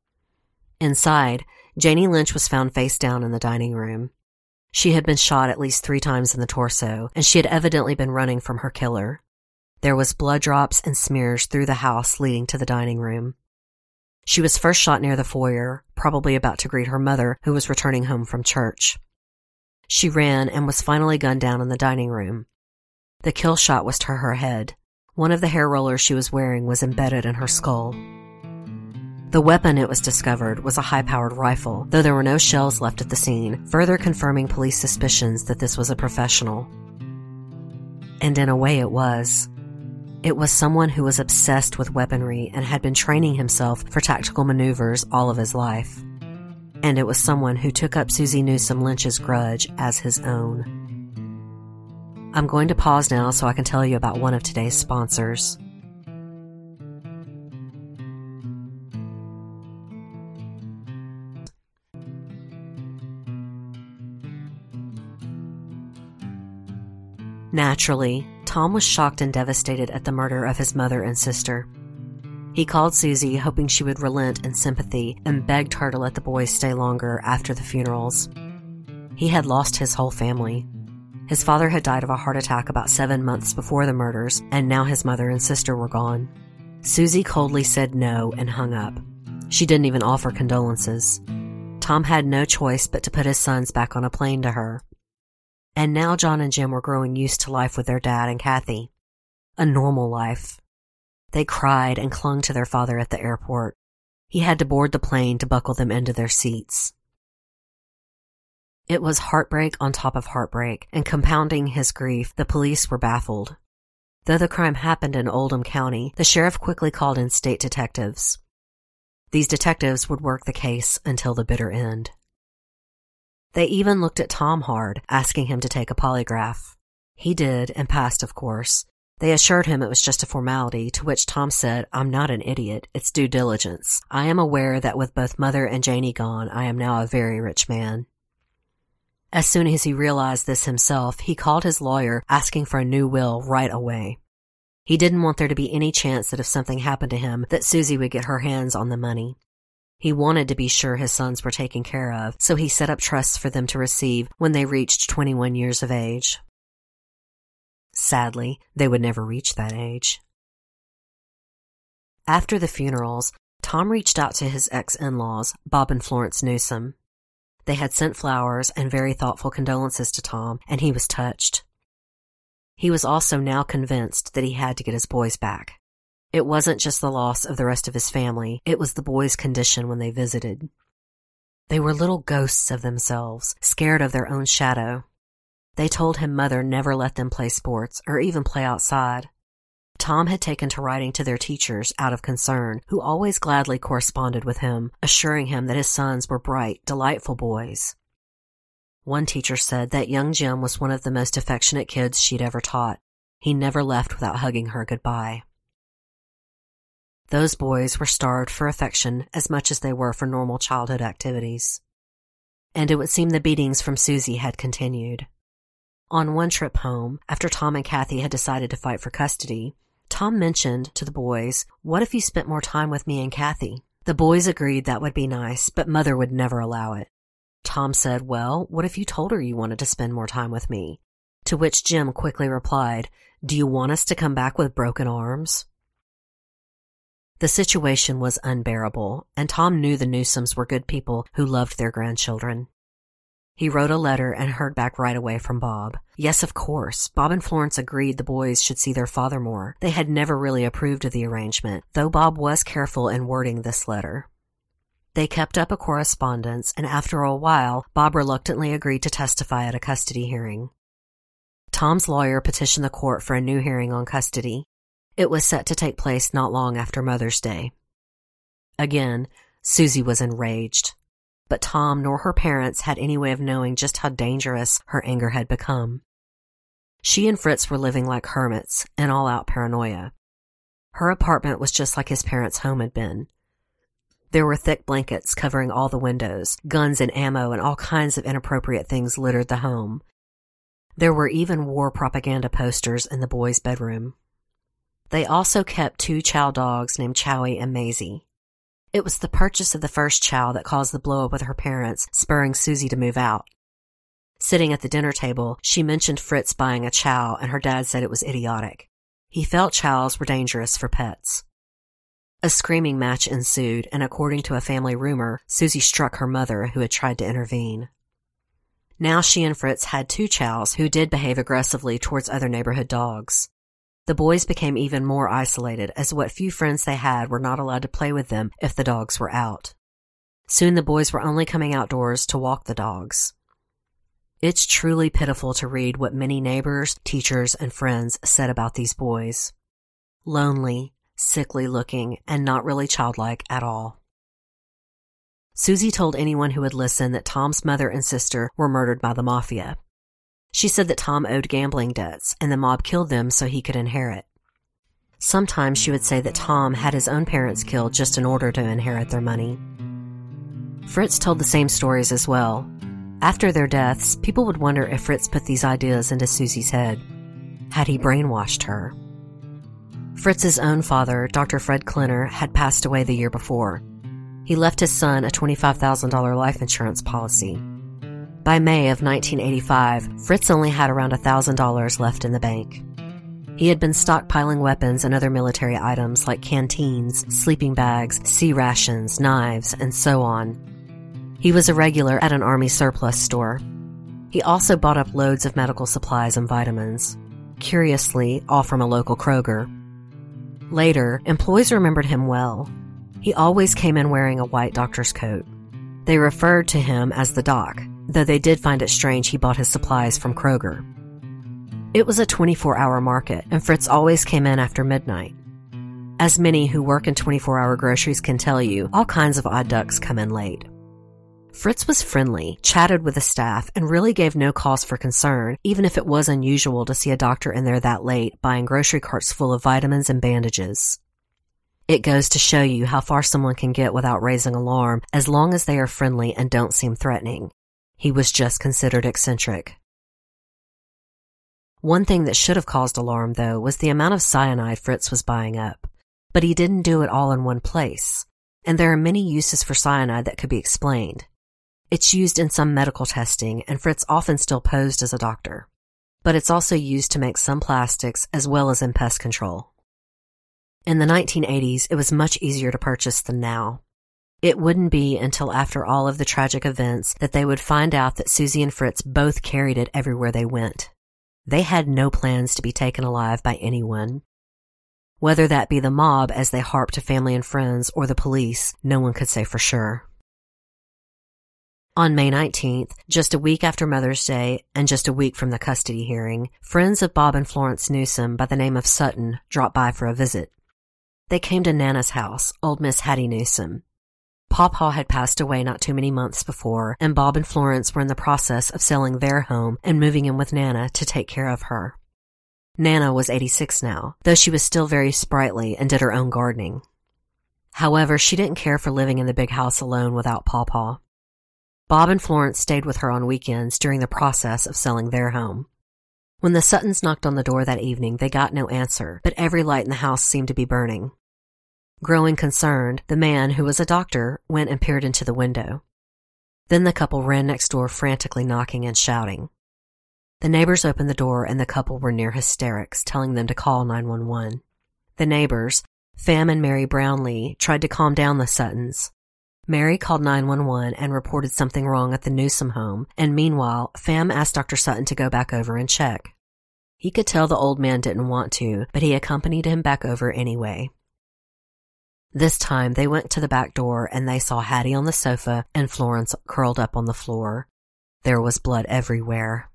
Inside, Janie Lynch was found face down in the dining room. She had been shot at least three times in the torso, and she had evidently been running from her killer. There was blood drops and smears through the house leading to the dining room. She was first shot near the foyer, probably about to greet her mother, who was returning home from church. She ran and was finally gunned down in the dining room. The kill shot was to her head. One of the hair rollers she was wearing was embedded in her skull. The weapon, it was discovered, was a high-powered rifle, though there were no shells left at the scene, further confirming police suspicions that this was a professional. And in a way it was. It was someone who was obsessed with weaponry and had been training himself for tactical maneuvers all of his life. And it was someone who took up Susie Newsome Lynch's grudge as his own. I'm going to pause now so I can tell you about one of today's sponsors. Naturally, Tom was shocked and devastated at the murder of his mother and sister. He called Susie, hoping she would relent in sympathy, and begged her to let the boys stay longer after the funerals. He had lost his whole family. His father had died of a heart attack about seven months before the murders, and now his mother and sister were gone. Susie coldly said no and hung up. She didn't even offer condolences. Tom had no choice but to put his sons back on a plane to her. And now John and Jim were growing used to life with their dad and Kathy. A normal life. They cried and clung to their father at the airport. He had to board the plane to buckle them into their seats. It was heartbreak on top of heartbreak, and compounding his grief, the police were baffled. Though the crime happened in Oldham County, the sheriff quickly called in state detectives. These detectives would work the case until the bitter end. They even looked at Tom hard, asking him to take a polygraph. He did, and passed, of course. They assured him it was just a formality, to which Tom said, "I'm not an idiot. It's due diligence. I am aware that with both Mother and Janie gone, I am now a very rich man." As soon as he realized this himself, he called his lawyer, asking for a new will right away. He didn't want there to be any chance that if something happened to him, that Susie would get her hands on the money. He wanted to be sure his sons were taken care of, so he set up trusts for them to receive when they reached twenty-one years of age. Sadly, they would never reach that age. After the funerals, Tom reached out to his ex-in-laws, Bob and Florence Newsome. They had sent flowers and very thoughtful condolences to Tom, and he was touched. He was also now convinced that he had to get his boys back. It wasn't just the loss of the rest of his family, it was the boys' condition when they visited. They were little ghosts of themselves, scared of their own shadow. They told him Mother never let them play sports or even play outside. Tom had taken to writing to their teachers out of concern, who always gladly corresponded with him, assuring him that his sons were bright, delightful boys. One teacher said that young Jim was one of the most affectionate kids she'd ever taught. He never left without hugging her goodbye. Those boys were starved for affection as much as they were for normal childhood activities. And it would seem the beatings from Susie had continued. On one trip home, after Tom and Kathy had decided to fight for custody, Tom mentioned to the boys, "What if you spent more time with me and Kathy?" The boys agreed that would be nice, but Mother would never allow it. Tom said, "Well, what if you told her you wanted to spend more time with me?" To which Jim quickly replied, "Do you want us to come back with broken arms?" The situation was unbearable, and Tom knew the Newsomes were good people who loved their grandchildren. He wrote a letter and heard back right away from Bob. Yes, of course, Bob and Florence agreed the boys should see their father more. They had never really approved of the arrangement, though Bob was careful in wording this letter. They kept up a correspondence, and after a while, Bob reluctantly agreed to testify at a custody hearing. Tom's lawyer petitioned the court for a new hearing on custody. It was set to take place not long after Mother's Day. Again, Susie was enraged, but Tom nor her parents had any way of knowing just how dangerous her anger had become. She and Fritz were living like hermits, in all-out paranoia. Her apartment was just like his parents' home had been. There were thick blankets covering all the windows, guns and ammo and all kinds of inappropriate things littered the home. There were even war propaganda posters in the boys' bedroom. They also kept two chow dogs named Chowie and Maisie. It was the purchase of the first chow that caused the blow-up with her parents, spurring Susie to move out. Sitting at the dinner table, she mentioned Fritz buying a chow, and her dad said it was idiotic. He felt chows were dangerous for pets. A screaming match ensued, and according to a family rumor, Susie struck her mother, who had tried to intervene. Now she and Fritz had two chows who did behave aggressively towards other neighborhood dogs. The boys became even more isolated, as what few friends they had were not allowed to play with them if the dogs were out. Soon the boys were only coming outdoors to walk the dogs. It's truly pitiful to read what many neighbors, teachers, and friends said about these boys. Lonely, sickly looking, and not really childlike at all. Susie told anyone who would listen that Tom's mother and sister were murdered by the mafia. She said that Tom owed gambling debts, and the mob killed them so he could inherit. Sometimes she would say that Tom had his own parents killed just in order to inherit their money. Fritz told the same stories as well. After their deaths, people would wonder if Fritz put these ideas into Susie's head. Had he brainwashed her? Fritz's own father, Doctor Fred Klenner, had passed away the year before. He left his son a twenty-five thousand dollars life insurance policy. By May of nineteen eighty-five, Fritz only had around one thousand dollars left in the bank. He had been stockpiling weapons and other military items like canteens, sleeping bags, sea rations, knives, and so on. He was a regular at an Army surplus store. He also bought up loads of medical supplies and vitamins. Curiously, all from a local Kroger. Later, employees remembered him well. He always came in wearing a white doctor's coat. They referred to him as the Doc, though they did find it strange he bought his supplies from Kroger. It was a twenty-four hour market, and Fritz always came in after midnight. As many who work in twenty-four hour groceries can tell you, all kinds of odd ducks come in late. Fritz was friendly, chatted with the staff, and really gave no cause for concern, even if it was unusual to see a doctor in there that late buying grocery carts full of vitamins and bandages. It goes to show you how far someone can get without raising alarm, as long as they are friendly and don't seem threatening. He was just considered eccentric. One thing that should have caused alarm, though, was the amount of cyanide Fritz was buying up. But he didn't do it all in one place, and there are many uses for cyanide that could be explained. It's used in some medical testing, and Fritz often still posed as a doctor. But it's also used to make some plastics as well as in pest control. In the nineteen eighties, it was much easier to purchase than now. It wouldn't be until after all of the tragic events that they would find out that Susie and Fritz both carried it everywhere they went. They had no plans to be taken alive by anyone. Whether that be the mob as they harped to family and friends or the police, no one could say for sure. On May nineteenth, just a week after Mother's Day and just a week from the custody hearing, friends of Bob and Florence Newsom by the name of Sutton dropped by for a visit. They came to Nana's house, old Miss Hattie Newsom. Pawpaw had passed away not too many months before, and Bob and Florence were in the process of selling their home and moving in with Nana to take care of her. Nana was eighty-six now, though she was still very sprightly and did her own gardening. However, she didn't care for living in the big house alone without Pawpaw. Bob and Florence stayed with her on weekends during the process of selling their home. When the Suttons knocked on the door that evening, they got no answer, but every light in the house seemed to be burning. Growing concerned, the man, who was a doctor, went and peered into the window. Then the couple ran next door frantically knocking and shouting. The neighbors opened the door and the couple were near hysterics, telling them to call nine one one. The neighbors, Pham and Mary Brownlee, tried to calm down the Suttons. Mary called nine one one and reported something wrong at the Newsom home, and meanwhile, Pham asked Doctor Sutton to go back over and check. He could tell the old man didn't want to, but he accompanied him back over anyway. This time, they went to the back door and they saw Hattie on the sofa and Florence curled up on the floor. There was blood everywhere.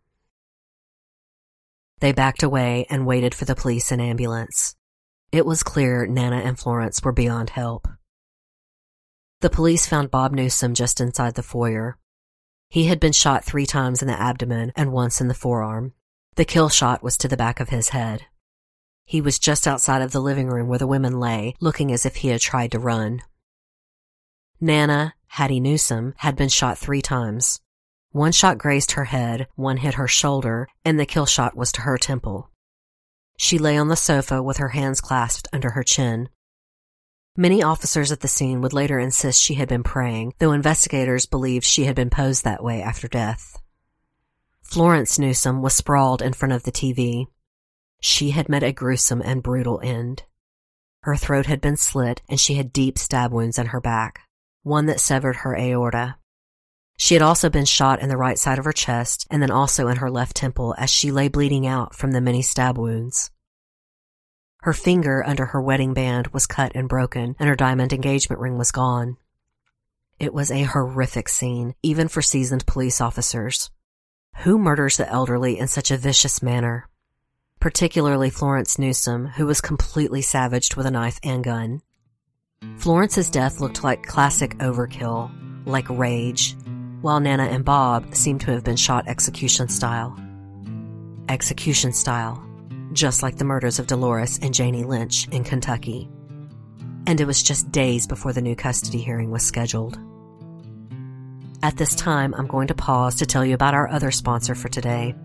They backed away and waited for the police and ambulance. It was clear Nana and Florence were beyond help. The police found Bob Newsom just inside the foyer. He had been shot three times in the abdomen and once in the forearm. The kill shot was to the back of his head. He was just outside of the living room where the women lay, looking as if he had tried to run. Nana, Hattie Newsom, had been shot three times. One shot grazed her head, one hit her shoulder, and the kill shot was to her temple. She lay on the sofa with her hands clasped under her chin. Many officers at the scene would later insist she had been praying, though investigators believed she had been posed that way after death. Florence Newsom was sprawled in front of the T V. She had met a gruesome and brutal end. Her throat had been slit, and she had deep stab wounds in her back, one that severed her aorta. She had also been shot in the right side of her chest, and then also in her left temple as she lay bleeding out from the many stab wounds. Her finger under her wedding band was cut and broken, and her diamond engagement ring was gone. It was a horrific scene, even for seasoned police officers. Who murders the elderly in such a vicious manner? Particularly Florence Newsome, who was completely savaged with a knife and gun. Florence's death looked like classic overkill, like rage, while Nana and Bob seemed to have been shot execution style. Execution style. Just like the murders of Dolores and Janie Lynch in Kentucky. And it was just days before the new custody hearing was scheduled. At this time, I'm going to pause to tell you about our other sponsor for today.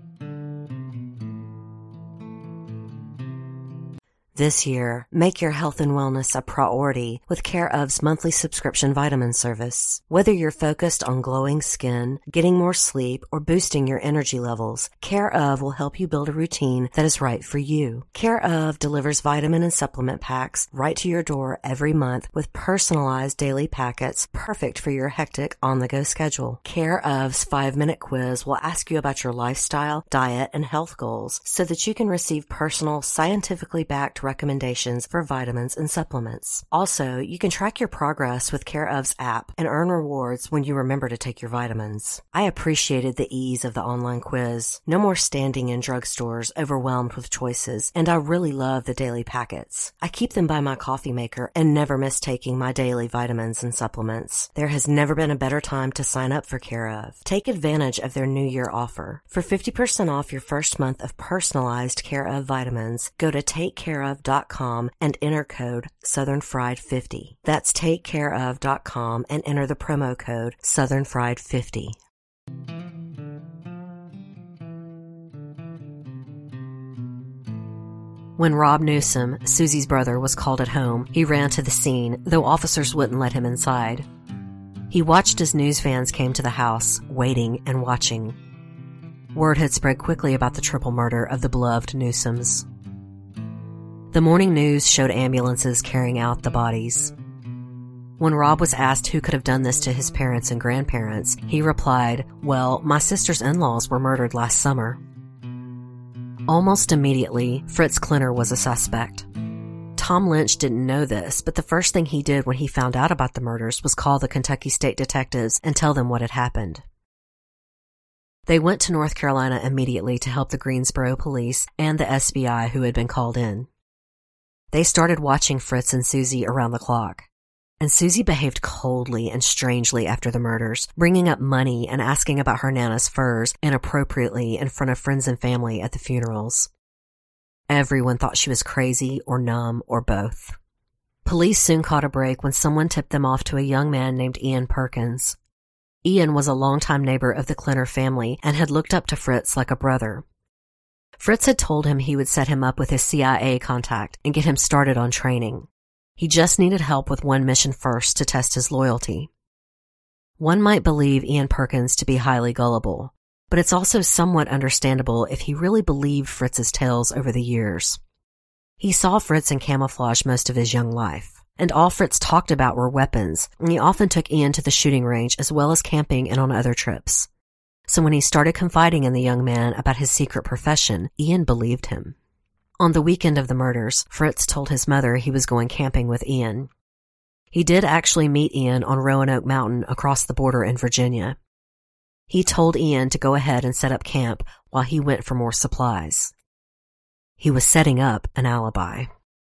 This year, make your health and wellness a priority with Care of's monthly subscription vitamin service. Whether you're focused on glowing skin, getting more sleep, or boosting your energy levels, Care of will help you build a routine that is right for you. Care of delivers vitamin and supplement packs right to your door every month with personalized daily packets perfect for your hectic on-the-go schedule. Care of's five-minute quiz will ask you about your lifestyle, diet, and health goals so that you can receive personal, scientifically backed recommendations for vitamins and supplements. Also, you can track your progress with Care of's app and earn rewards when you remember to take your vitamins. I appreciated the ease of the online quiz. No more standing in drugstores overwhelmed with choices, and I really love the daily packets. I keep them by my coffee maker and never miss taking my daily vitamins and supplements. There has never been a better time to sign up for Care of. Take advantage of their New Year offer. For fifty percent off your first month of personalized Care of vitamins, go to take care of dot com and enter code Southern Fried fifty. That's take care of dot com and enter the promo code Southern Fried fifty. When Rob Newsome, Susie's brother, was called at home, he ran to the scene, though officers wouldn't let him inside. He watched as news vans came to the house, waiting and watching. Word had spread quickly about the triple murder of the beloved Newsomes. The morning news showed ambulances carrying out the bodies. When Rob was asked who could have done this to his parents and grandparents, he replied, "Well, my sister's in-laws were murdered last summer." Almost immediately, Fritz Klenner was a suspect. Tom Lynch didn't know this, but the first thing he did when he found out about the murders was call the Kentucky State detectives and tell them what had happened. They went to North Carolina immediately to help the Greensboro police and the S B I who had been called in. They started watching Fritz and Susie around the clock. And Susie behaved coldly and strangely after the murders, bringing up money and asking about her Nana's furs inappropriately in front of friends and family at the funerals. Everyone thought she was crazy or numb or both. Police soon caught a break when someone tipped them off to a young man named Ian Perkins. Ian was a longtime neighbor of the Klenner family and had looked up to Fritz like a brother. Fritz had told him he would set him up with his C I A contact and get him started on training. He just needed help with one mission first to test his loyalty. One might believe Ian Perkins to be highly gullible, but it's also somewhat understandable if he really believed Fritz's tales over the years. He saw Fritz in camouflage most of his young life, and all Fritz talked about were weapons, and he often took Ian to the shooting range as well as camping and on other trips. So when he started confiding in the young man about his secret profession, Ian believed him. On the weekend of the murders, Fritz told his mother he was going camping with Ian. He did actually meet Ian on Roanoke Mountain across the border in Virginia. He told Ian to go ahead and set up camp while he went for more supplies. He was setting up an alibi.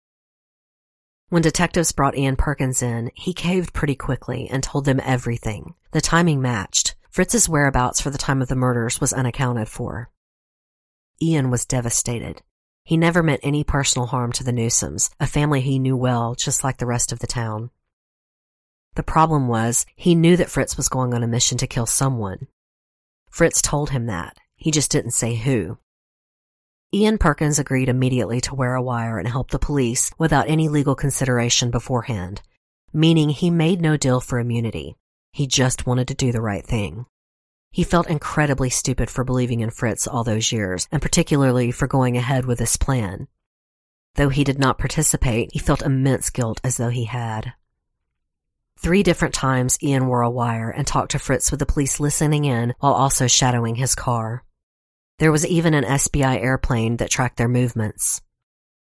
When detectives brought Ian Perkins in, he caved pretty quickly and told them everything. The timing matched. Fritz's whereabouts for the time of the murders was unaccounted for. Ian was devastated. He never meant any personal harm to the Newsomes, a family he knew well, just like the rest of the town. The problem was, he knew that Fritz was going on a mission to kill someone. Fritz told him that. He just didn't say who. Ian Perkins agreed immediately to wear a wire and help the police without any legal consideration beforehand, meaning he made no deal for immunity. He just wanted to do the right thing. He felt incredibly stupid for believing in Fritz all those years, and particularly for going ahead with this plan. Though he did not participate, he felt immense guilt as though he had. Three different times Ian wore a wire and talked to Fritz with the police listening in while also shadowing his car. There was even an S B I airplane that tracked their movements.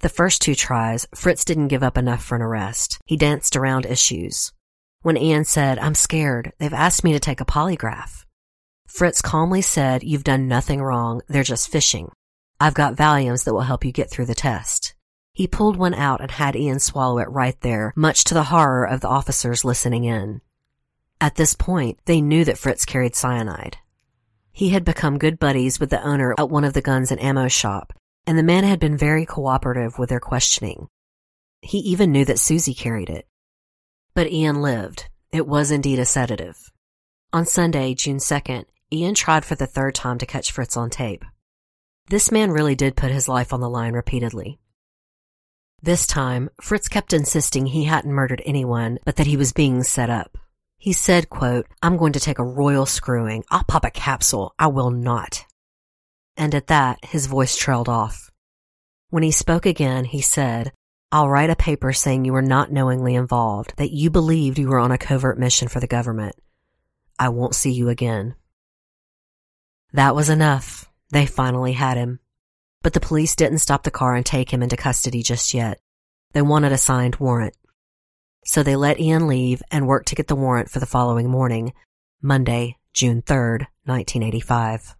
The first two tries, Fritz didn't give up enough for an arrest. He danced around issues. When Ian said, "I'm scared, they've asked me to take a polygraph," Fritz calmly said, "You've done nothing wrong, they're just fishing. I've got Valiums that will help you get through the test." He pulled one out and had Ian swallow it right there, much to the horror of the officers listening in. At this point, they knew that Fritz carried cyanide. He had become good buddies with the owner at one of the guns and ammo shop, and the man had been very cooperative with their questioning. He even knew that Susie carried it. But Ian lived. It was indeed a sedative. On Sunday, June second, Ian tried for the third time to catch Fritz on tape. This man really did put his life on the line repeatedly. This time, Fritz kept insisting he hadn't murdered anyone, but that he was being set up. He said, quote, "I'm going to take a royal screwing. I'll pop a capsule. I will not." And at that, his voice trailed off. When he spoke again, he said, "I'll write a paper saying you were not knowingly involved, that you believed you were on a covert mission for the government. I won't see you again." That was enough. They finally had him. But the police didn't stop the car and take him into custody just yet. They wanted a signed warrant. So they let Ian leave and worked to get the warrant for the following morning, Monday, June third, nineteen eighty-five.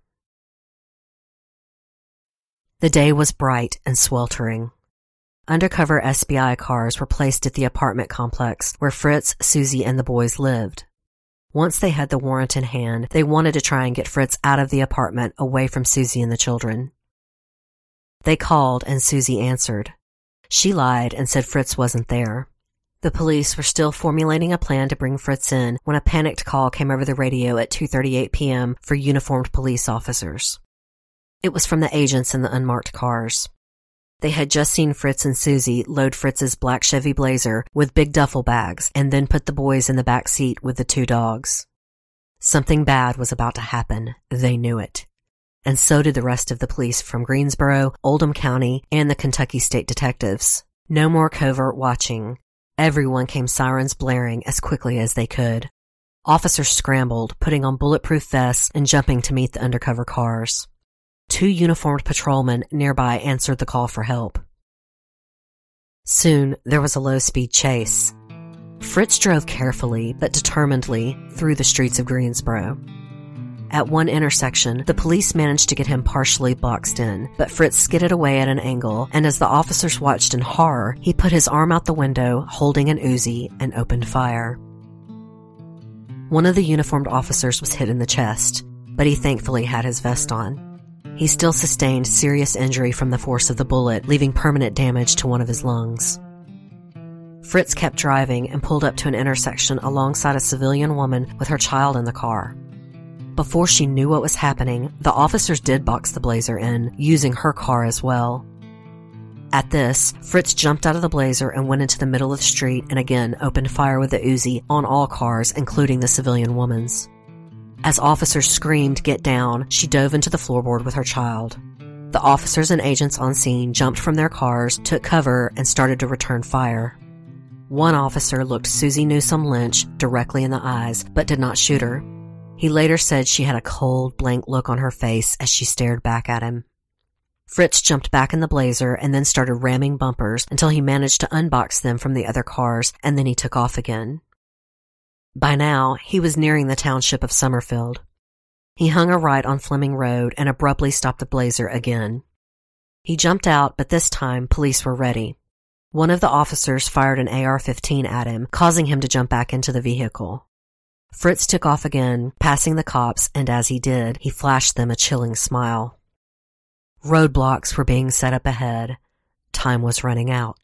The day was bright and sweltering. Undercover S B I cars were placed at the apartment complex where Fritz, Susie, and the boys lived. Once they had the warrant in hand, they wanted to try and get Fritz out of the apartment away from Susie and the children. They called and Susie answered. She lied and said Fritz wasn't there. The police were still formulating a plan to bring Fritz in when a panicked call came over the radio at two thirty-eight p.m. for uniformed police officers. It was from the agents in the unmarked cars. They had just seen Fritz and Susie load Fritz's black Chevy Blazer with big duffel bags and then put the boys in the back seat with the two dogs. Something bad was about to happen. They knew it. And so did the rest of the police from Greensboro, Oldham County, and the Kentucky State Detectives. No more covert watching. Everyone came sirens blaring as quickly as they could. Officers scrambled, putting on bulletproof vests and jumping to meet the undercover cars. Two uniformed patrolmen nearby answered the call for help. Soon, there was a low-speed chase. Fritz drove carefully but determinedly through the streets of Greensboro. At one intersection, the police managed to get him partially boxed in, but Fritz skidded away at an angle, and as the officers watched in horror, he put his arm out the window, holding an Uzi, and opened fire. One of the uniformed officers was hit in the chest, but he thankfully had his vest on. He still sustained serious injury from the force of the bullet, leaving permanent damage to one of his lungs. Fritz kept driving and pulled up to an intersection alongside a civilian woman with her child in the car. Before she knew what was happening, the officers did box the Blazer in, using her car as well. At this, Fritz jumped out of the Blazer and went into the middle of the street and again opened fire with the Uzi on all cars, including the civilian woman's. As officers screamed, "Get down," she dove into the floorboard with her child. The officers and agents on scene jumped from their cars, took cover, and started to return fire. One officer looked Susie Newsom Lynch directly in the eyes, but did not shoot her. He later said she had a cold, blank look on her face as she stared back at him. Fritz jumped back in the Blazer and then started ramming bumpers until he managed to unbox them from the other cars, and then he took off again. By now, he was nearing the township of Summerfield. He hung a right on Fleming Road and abruptly stopped the Blazer again. He jumped out, but this time, police were ready. One of the officers fired an A R fifteen at him, causing him to jump back into the vehicle. Fritz took off again, passing the cops, and as he did, he flashed them a chilling smile. Roadblocks were being set up ahead. Time was running out.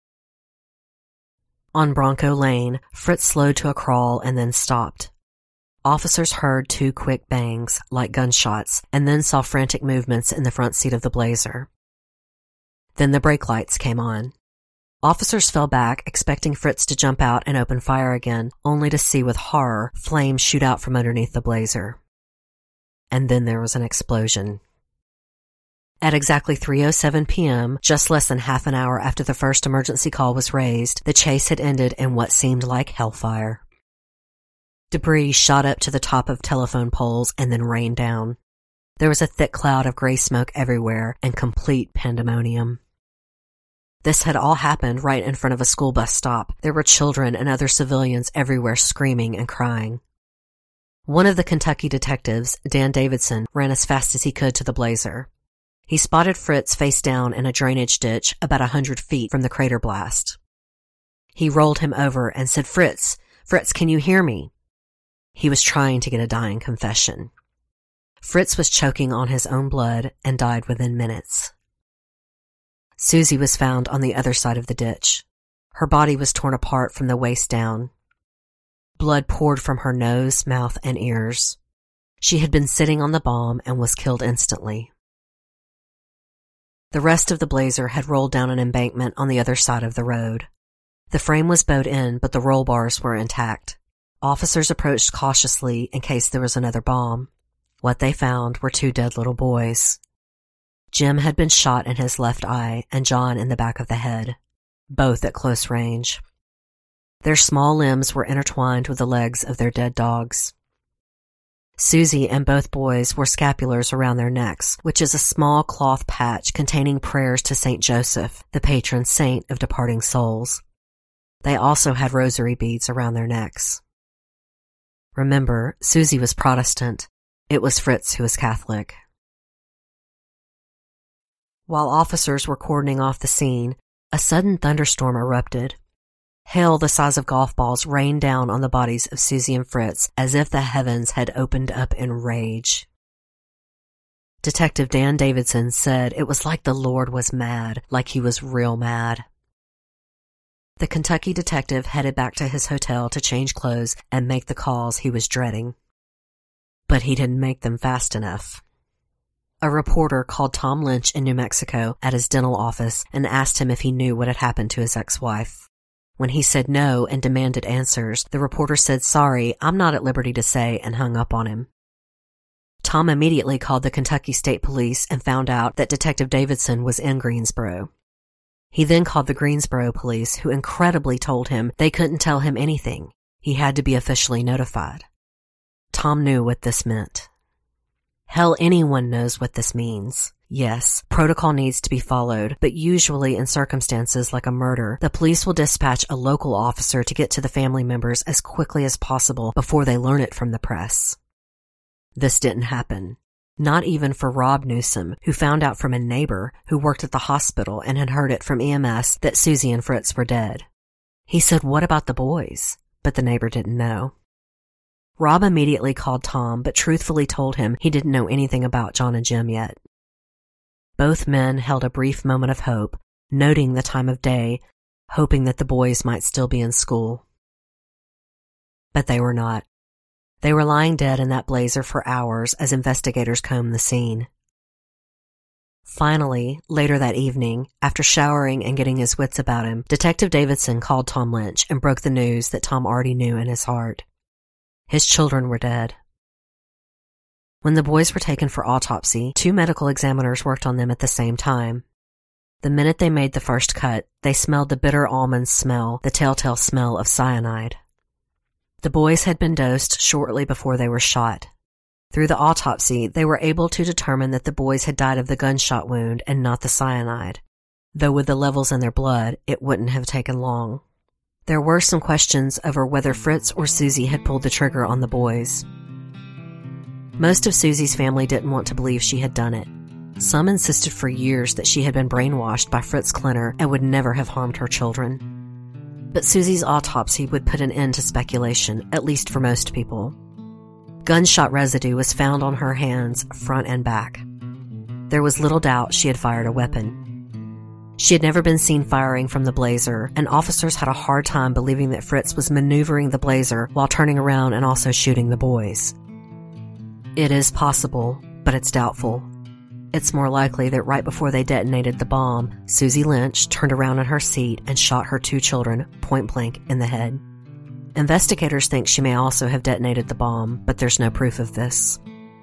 On Bronco Lane, Fritz slowed to a crawl and then stopped. Officers heard two quick bangs, like gunshots, and then saw frantic movements in the front seat of the Blazer. Then the brake lights came on. Officers fell back, expecting Fritz to jump out and open fire again, only to see with horror flames shoot out from underneath the Blazer. And then there was an explosion. At exactly three oh seven p.m., just less than half an hour after the first emergency call was raised, the chase had ended in what seemed like hellfire. Debris shot up to the top of telephone poles and then rained down. There was a thick cloud of gray smoke everywhere and complete pandemonium. This had all happened right in front of a school bus stop. There were children and other civilians everywhere screaming and crying. One of the Kentucky detectives, Dan Davidson, ran as fast as he could to the blazer. He spotted Fritz face down in a drainage ditch about a hundred feet from the crater blast. He rolled him over and said, "Fritz, Fritz, can you hear me?" He was trying to get a dying confession. Fritz was choking on his own blood and died within minutes. Susie was found on the other side of the ditch. Her body was torn apart from the waist down. Blood poured from her nose, mouth, and ears. She had been sitting on the bomb and was killed instantly. The rest of the blazer had rolled down an embankment on the other side of the road. The frame was bowed in, but the roll bars were intact. Officers approached cautiously in case there was another bomb. What they found were two dead little boys. Jim had been shot in his left eye and John in the back of the head, both at close range. Their small limbs were intertwined with the legs of their dead dogs. Susie and both boys wore scapulars around their necks, which is a small cloth patch containing prayers to Saint Joseph, the patron saint of departing souls. They also had rosary beads around their necks. Remember, Susie was Protestant. It was Fritz who was Catholic. While officers were cordoning off the scene, a sudden thunderstorm erupted. Hail the size of golf balls rained down on the bodies of Susie and Fritz as if the heavens had opened up in rage. Detective Dan Davidson said it was like the Lord was mad, like he was real mad. The Kentucky detective headed back to his hotel to change clothes and make the calls he was dreading. But he didn't make them fast enough. A reporter called Tom Lynch in New Mexico at his dental office and asked him if he knew what had happened to his ex-wife. When he said no and demanded answers, the reporter said, "Sorry, I'm not at liberty to say," and hung up on him. Tom immediately called the Kentucky State Police and found out that Detective Davidson was in Greensboro. He then called the Greensboro police, who incredibly told him they couldn't tell him anything. He had to be officially notified. Tom knew what this meant. Hell, anyone knows what this means. Yes, protocol needs to be followed, but usually in circumstances like a murder, the police will dispatch a local officer to get to the family members as quickly as possible before they learn it from the press. This didn't happen. Not even for Rob Newsom, who found out from a neighbor who worked at the hospital and had heard it from E M S that Susie and Fritz were dead. He said, "What about the boys?" But the neighbor didn't know. Rob immediately called Tom, but truthfully told him he didn't know anything about John and Jim yet. Both men held a brief moment of hope, noting the time of day, hoping that the boys might still be in school. But they were not. They were lying dead in that blazer for hours as investigators combed the scene. Finally, later that evening, after showering and getting his wits about him, Detective Davidson called Tom Lynch and broke the news that Tom already knew in his heart. His children were dead. When the boys were taken for autopsy, two medical examiners worked on them at the same time. The minute they made the first cut, they smelled the bitter almond smell, the telltale smell of cyanide. The boys had been dosed shortly before they were shot. Through the autopsy, they were able to determine that the boys had died of the gunshot wound and not the cyanide, though with the levels in their blood, it wouldn't have taken long. There were some questions over whether Fritz or Susie had pulled the trigger on the boys. Most of Susie's family didn't want to believe she had done it. Some insisted for years that she had been brainwashed by Fritz Klenner and would never have harmed her children. But Susie's autopsy would put an end to speculation, at least for most people. Gunshot residue was found on her hands, front and back. There was little doubt she had fired a weapon. She had never been seen firing from the blazer, and officers had a hard time believing that Fritz was maneuvering the blazer while turning around and also shooting the boys. It is possible, but it's doubtful. It's more likely that right before they detonated the bomb, Susie Lynch turned around in her seat and shot her two children point blank in the head. Investigators think she may also have detonated the bomb, but there's no proof of this.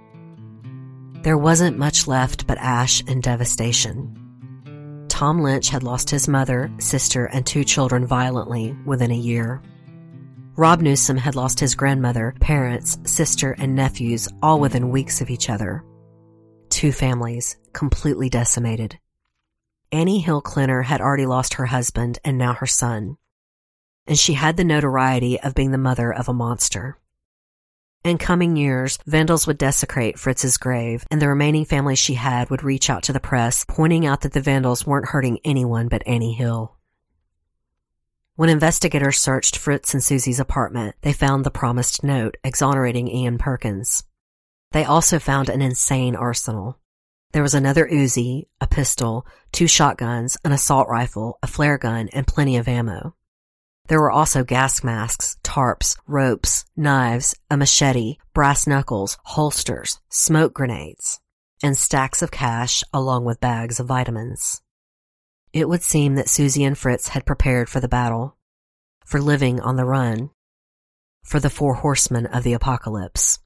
There wasn't much left but ash and devastation. Tom Lynch had lost his mother, sister, and two children violently within a year. Rob Newsom had lost his grandmother, parents, sister, and nephews all within weeks of each other. Two families completely decimated. Annie Hill Klenner had already lost her husband and now her son, and she had the notoriety of being the mother of a monster. In coming years, vandals would desecrate Fritz's grave, and the remaining family she had would reach out to the press, pointing out that the vandals weren't hurting anyone but Annie Hill. When investigators searched Fritz and Susie's apartment, they found the promised note exonerating Ian Perkins. They also found an insane arsenal. There was another Uzi, a pistol, two shotguns, an assault rifle, a flare gun, and plenty of ammo. There were also gas masks, tarps, ropes, knives, a machete, brass knuckles, holsters, smoke grenades, and stacks of cash along with bags of vitamins. It would seem that Susie and Fritz had prepared for the battle, for living on the run, for the four horsemen of the apocalypse.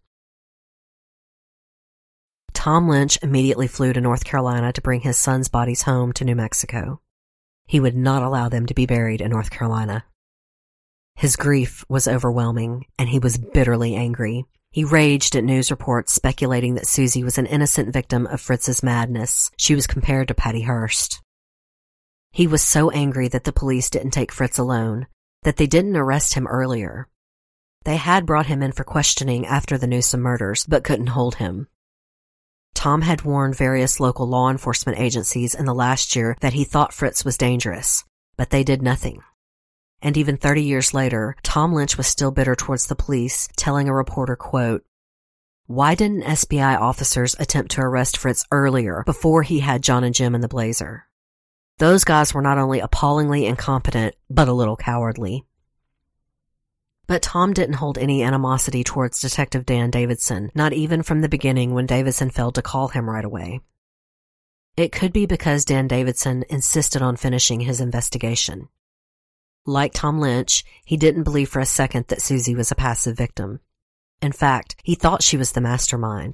Tom Lynch immediately flew to North Carolina to bring his son's bodies home to New Mexico. He would not allow them to be buried in North Carolina. His grief was overwhelming, and he was bitterly angry. He raged at news reports speculating that Susie was an innocent victim of Fritz's madness. She was compared to Patty Hearst. He was so angry that the police didn't take Fritz alone, that they didn't arrest him earlier. They had brought him in for questioning after the Newsom murders, but couldn't hold him. Tom had warned various local law enforcement agencies in the last year that he thought Fritz was dangerous, but they did nothing. And even thirty years later, Tom Lynch was still bitter towards the police, telling a reporter, quote, "Why didn't S B I officers attempt to arrest Fritz earlier, before he had John and Jim in the Blazer? Those guys were not only appallingly incompetent, but a little cowardly." But Tom didn't hold any animosity towards Detective Dan Davidson, not even from the beginning when Davidson failed to call him right away. It could be because Dan Davidson insisted on finishing his investigation. Like Tom Lynch, he didn't believe for a second that Susie was a passive victim. In fact, he thought she was the mastermind.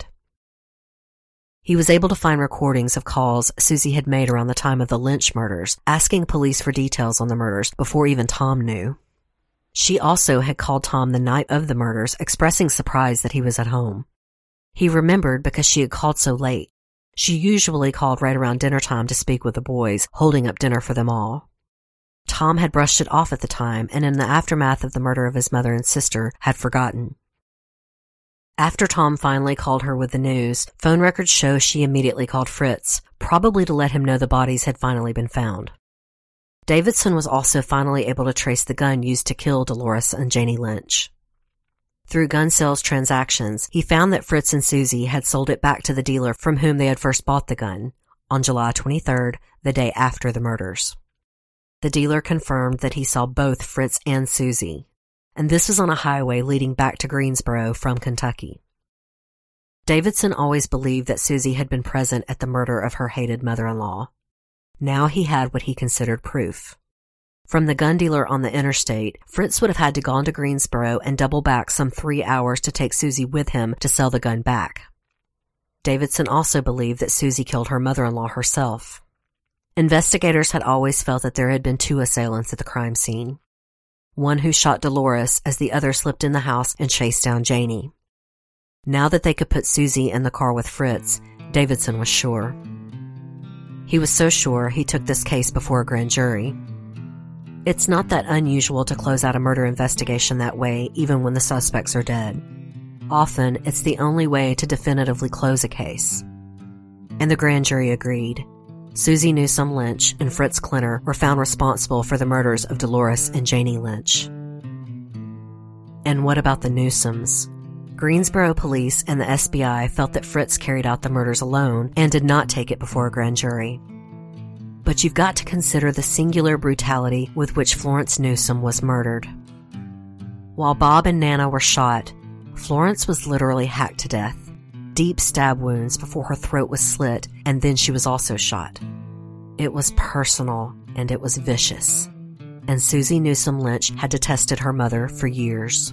He was able to find recordings of calls Susie had made around the time of the Lynch murders, asking police for details on the murders before even Tom knew. She also had called Tom the night of the murders, expressing surprise that he was at home. He remembered because she had called so late. She usually called right around dinner time to speak with the boys, holding up dinner for them all. Tom had brushed it off at the time, and in the aftermath of the murder of his mother and sister, had forgotten. After Tom finally called her with the news, phone records show she immediately called Fritz, probably to let him know the bodies had finally been found. Davidson was also finally able to trace the gun used to kill Dolores and Janie Lynch. Through gun sales transactions, he found that Fritz and Susie had sold it back to the dealer from whom they had first bought the gun, on July twenty-third, the day after the murders. The dealer confirmed that he saw both Fritz and Susie, and this was on a highway leading back to Greensboro from Kentucky. Davidson always believed that Susie had been present at the murder of her hated mother-in-law. Now he had what he considered proof. From the gun dealer on the interstate, Fritz would have had to go to Greensboro and double back some three hours to take Susie with him to sell the gun back. Davidson also believed that Susie killed her mother-in-law herself. Investigators had always felt that there had been two assailants at the crime scene. One who shot Dolores as the other slipped in the house and chased down Janie. Now that they could put Susie in the car with Fritz, Davidson was sure. He was so sure he took this case before a grand jury. It's not that unusual to close out a murder investigation that way, even when the suspects are dead. Often, it's the only way to definitively close a case. And the grand jury agreed. Susie Newsom Lynch and Fritz Klenner were found responsible for the murders of Dolores and Janie Lynch. And what about the Newsoms? Greensboro police and the S B I felt that Fritz carried out the murders alone and did not take it before a grand jury. But you've got to consider the singular brutality with which Florence Newsom was murdered. While Bob and Nana were shot, Florence was literally hacked to death. Deep stab wounds before her throat was slit, and then she was also shot. It was personal, and it was vicious. And Susie Newsom Lynch had detested her mother for years.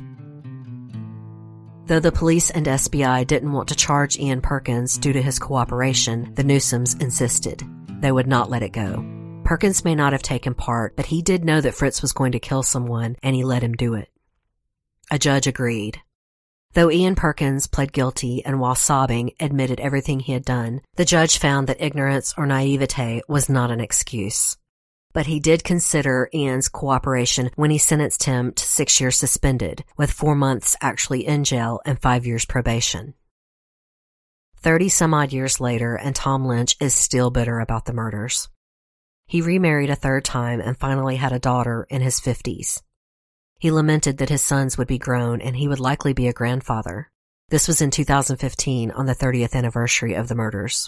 Though the police and S B I didn't want to charge Ian Perkins due to his cooperation, the Newsoms insisted. They would not let it go. Perkins may not have taken part, but he did know that Fritz was going to kill someone, and he let him do it. A judge agreed. Though Ian Perkins pled guilty and while sobbing admitted everything he had done, the judge found that ignorance or naivete was not an excuse. But he did consider Ian's cooperation when he sentenced him to six years suspended, with four months actually in jail and five years probation. Thirty some odd years later, and Tom Lynch is still bitter about the murders. He remarried a third time and finally had a daughter in his fifties. He lamented that his sons would be grown and he would likely be a grandfather. This was in two thousand fifteen on the thirtieth anniversary of the murders.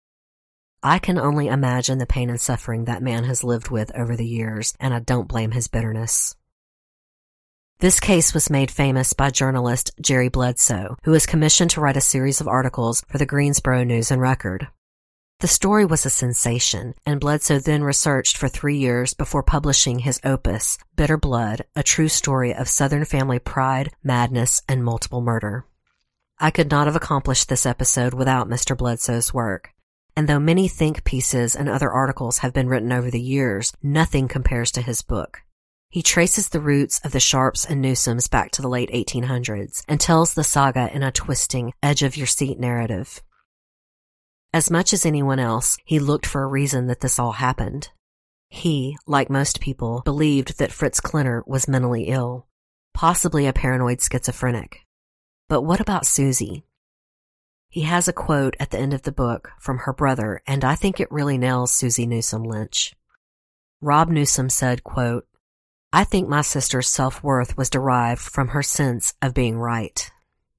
I can only imagine the pain and suffering that man has lived with over the years, and I don't blame his bitterness. This case was made famous by journalist Jerry Bledsoe, who was commissioned to write a series of articles for the Greensboro News and Record. The story was a sensation, and Bledsoe then researched for three years before publishing his opus, Bitter Blood, a true story of Southern family pride, madness, and multiple murder. I could not have accomplished this episode without Mister Bledsoe's work. And though many think pieces and other articles have been written over the years, nothing compares to his book. He traces the roots of the Sharps and Newsomes back to the late eighteen hundreds and tells the saga in a twisting, edge-of-your-seat narrative. As much as anyone else, he looked for a reason that this all happened. He, like most people, believed that Fritz Klenner was mentally ill, possibly a paranoid schizophrenic. But what about Susie? He has a quote at the end of the book from her brother, and I think it really nails Susie Newsome Lynch. Rob Newsome said, quote, "I think my sister's self-worth was derived from her sense of being right."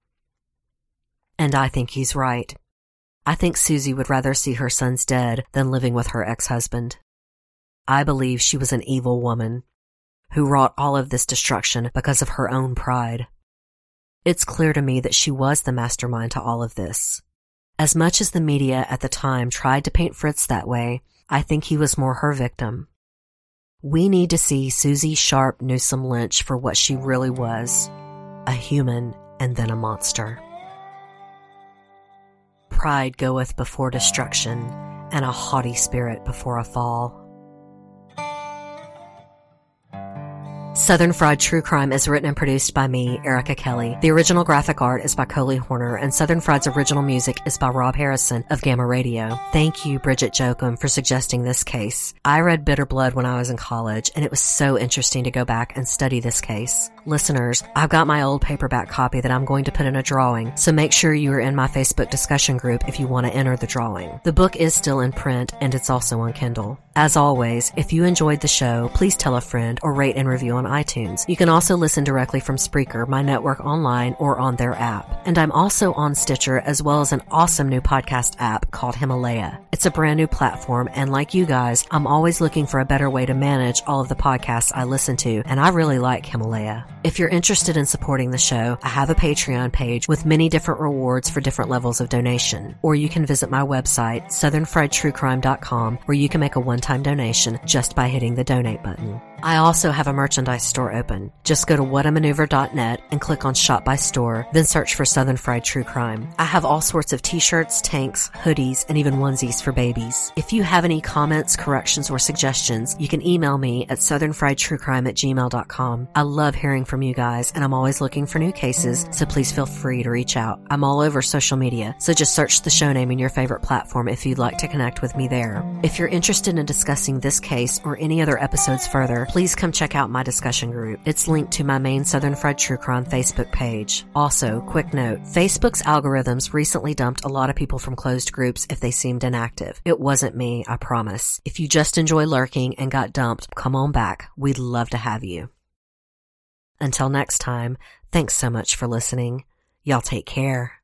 And I think he's right. I think Susie would rather see her sons dead than living with her ex-husband. I believe she was an evil woman who wrought all of this destruction because of her own pride. It's clear to me that she was the mastermind to all of this. As much as the media at the time tried to paint Fritz that way, I think he was more her victim. We need to see Susie Sharp Newsome Lynch for what she really was, a human and then a monster. Pride goeth before destruction, and a haughty spirit before a fall. Southern Fried True Crime is written and produced by me, Erica Kelly. The original graphic art is by Coley Horner, and Southern Fried's original music is by Rob Harrison of Gamma Radio. Thank you, Bridget Jokum, for suggesting this case. I read Bitter Blood when I was in college, and it was so interesting to go back and study this case. Listeners, I've got my old paperback copy that I'm going to put in a drawing, so make sure you are in my Facebook discussion group if you want to enter the drawing. The book is still in print, and it's also on Kindle. As always, if you enjoyed the show, please tell a friend or rate and review on iTunes. You can also listen directly from Spreaker, my network online, or on their app. And I'm also on Stitcher, as well as an awesome new podcast app called Himalaya. It's a brand new platform, and like you guys, I'm always looking for a better way to manage all of the podcasts I listen to, and I really like Himalaya. If you're interested in supporting the show, I have a Patreon page with many different rewards for different levels of donation. Or you can visit my website, southern fried true crime dot com, where you can make a one-time donation just by hitting the donate button. I also have a merchandise store open. Just go to what a maneuver dot net and click on Shop by Store, then search for Southern Fried True Crime. I have all sorts of t-shirts, tanks, hoodies, and even onesies for babies. If you have any comments, corrections, or suggestions, you can email me at southern fried true crime at gmail dot com. I love hearing from you guys, and I'm always looking for new cases, so please feel free to reach out. I'm all over social media, so just search the show name in your favorite platform if you'd like to connect with me there. If you're interested in discussing this case or any other episodes further, please come check out my discussion group. It's linked to my main Southern Fried True Crime Facebook page. Also, quick note, Facebook's algorithms recently dumped a lot of people from closed groups if they seemed inactive. It wasn't me, I promise. If you just enjoy lurking and got dumped, come on back. We'd love to have you. Until next time, thanks so much for listening. Y'all take care.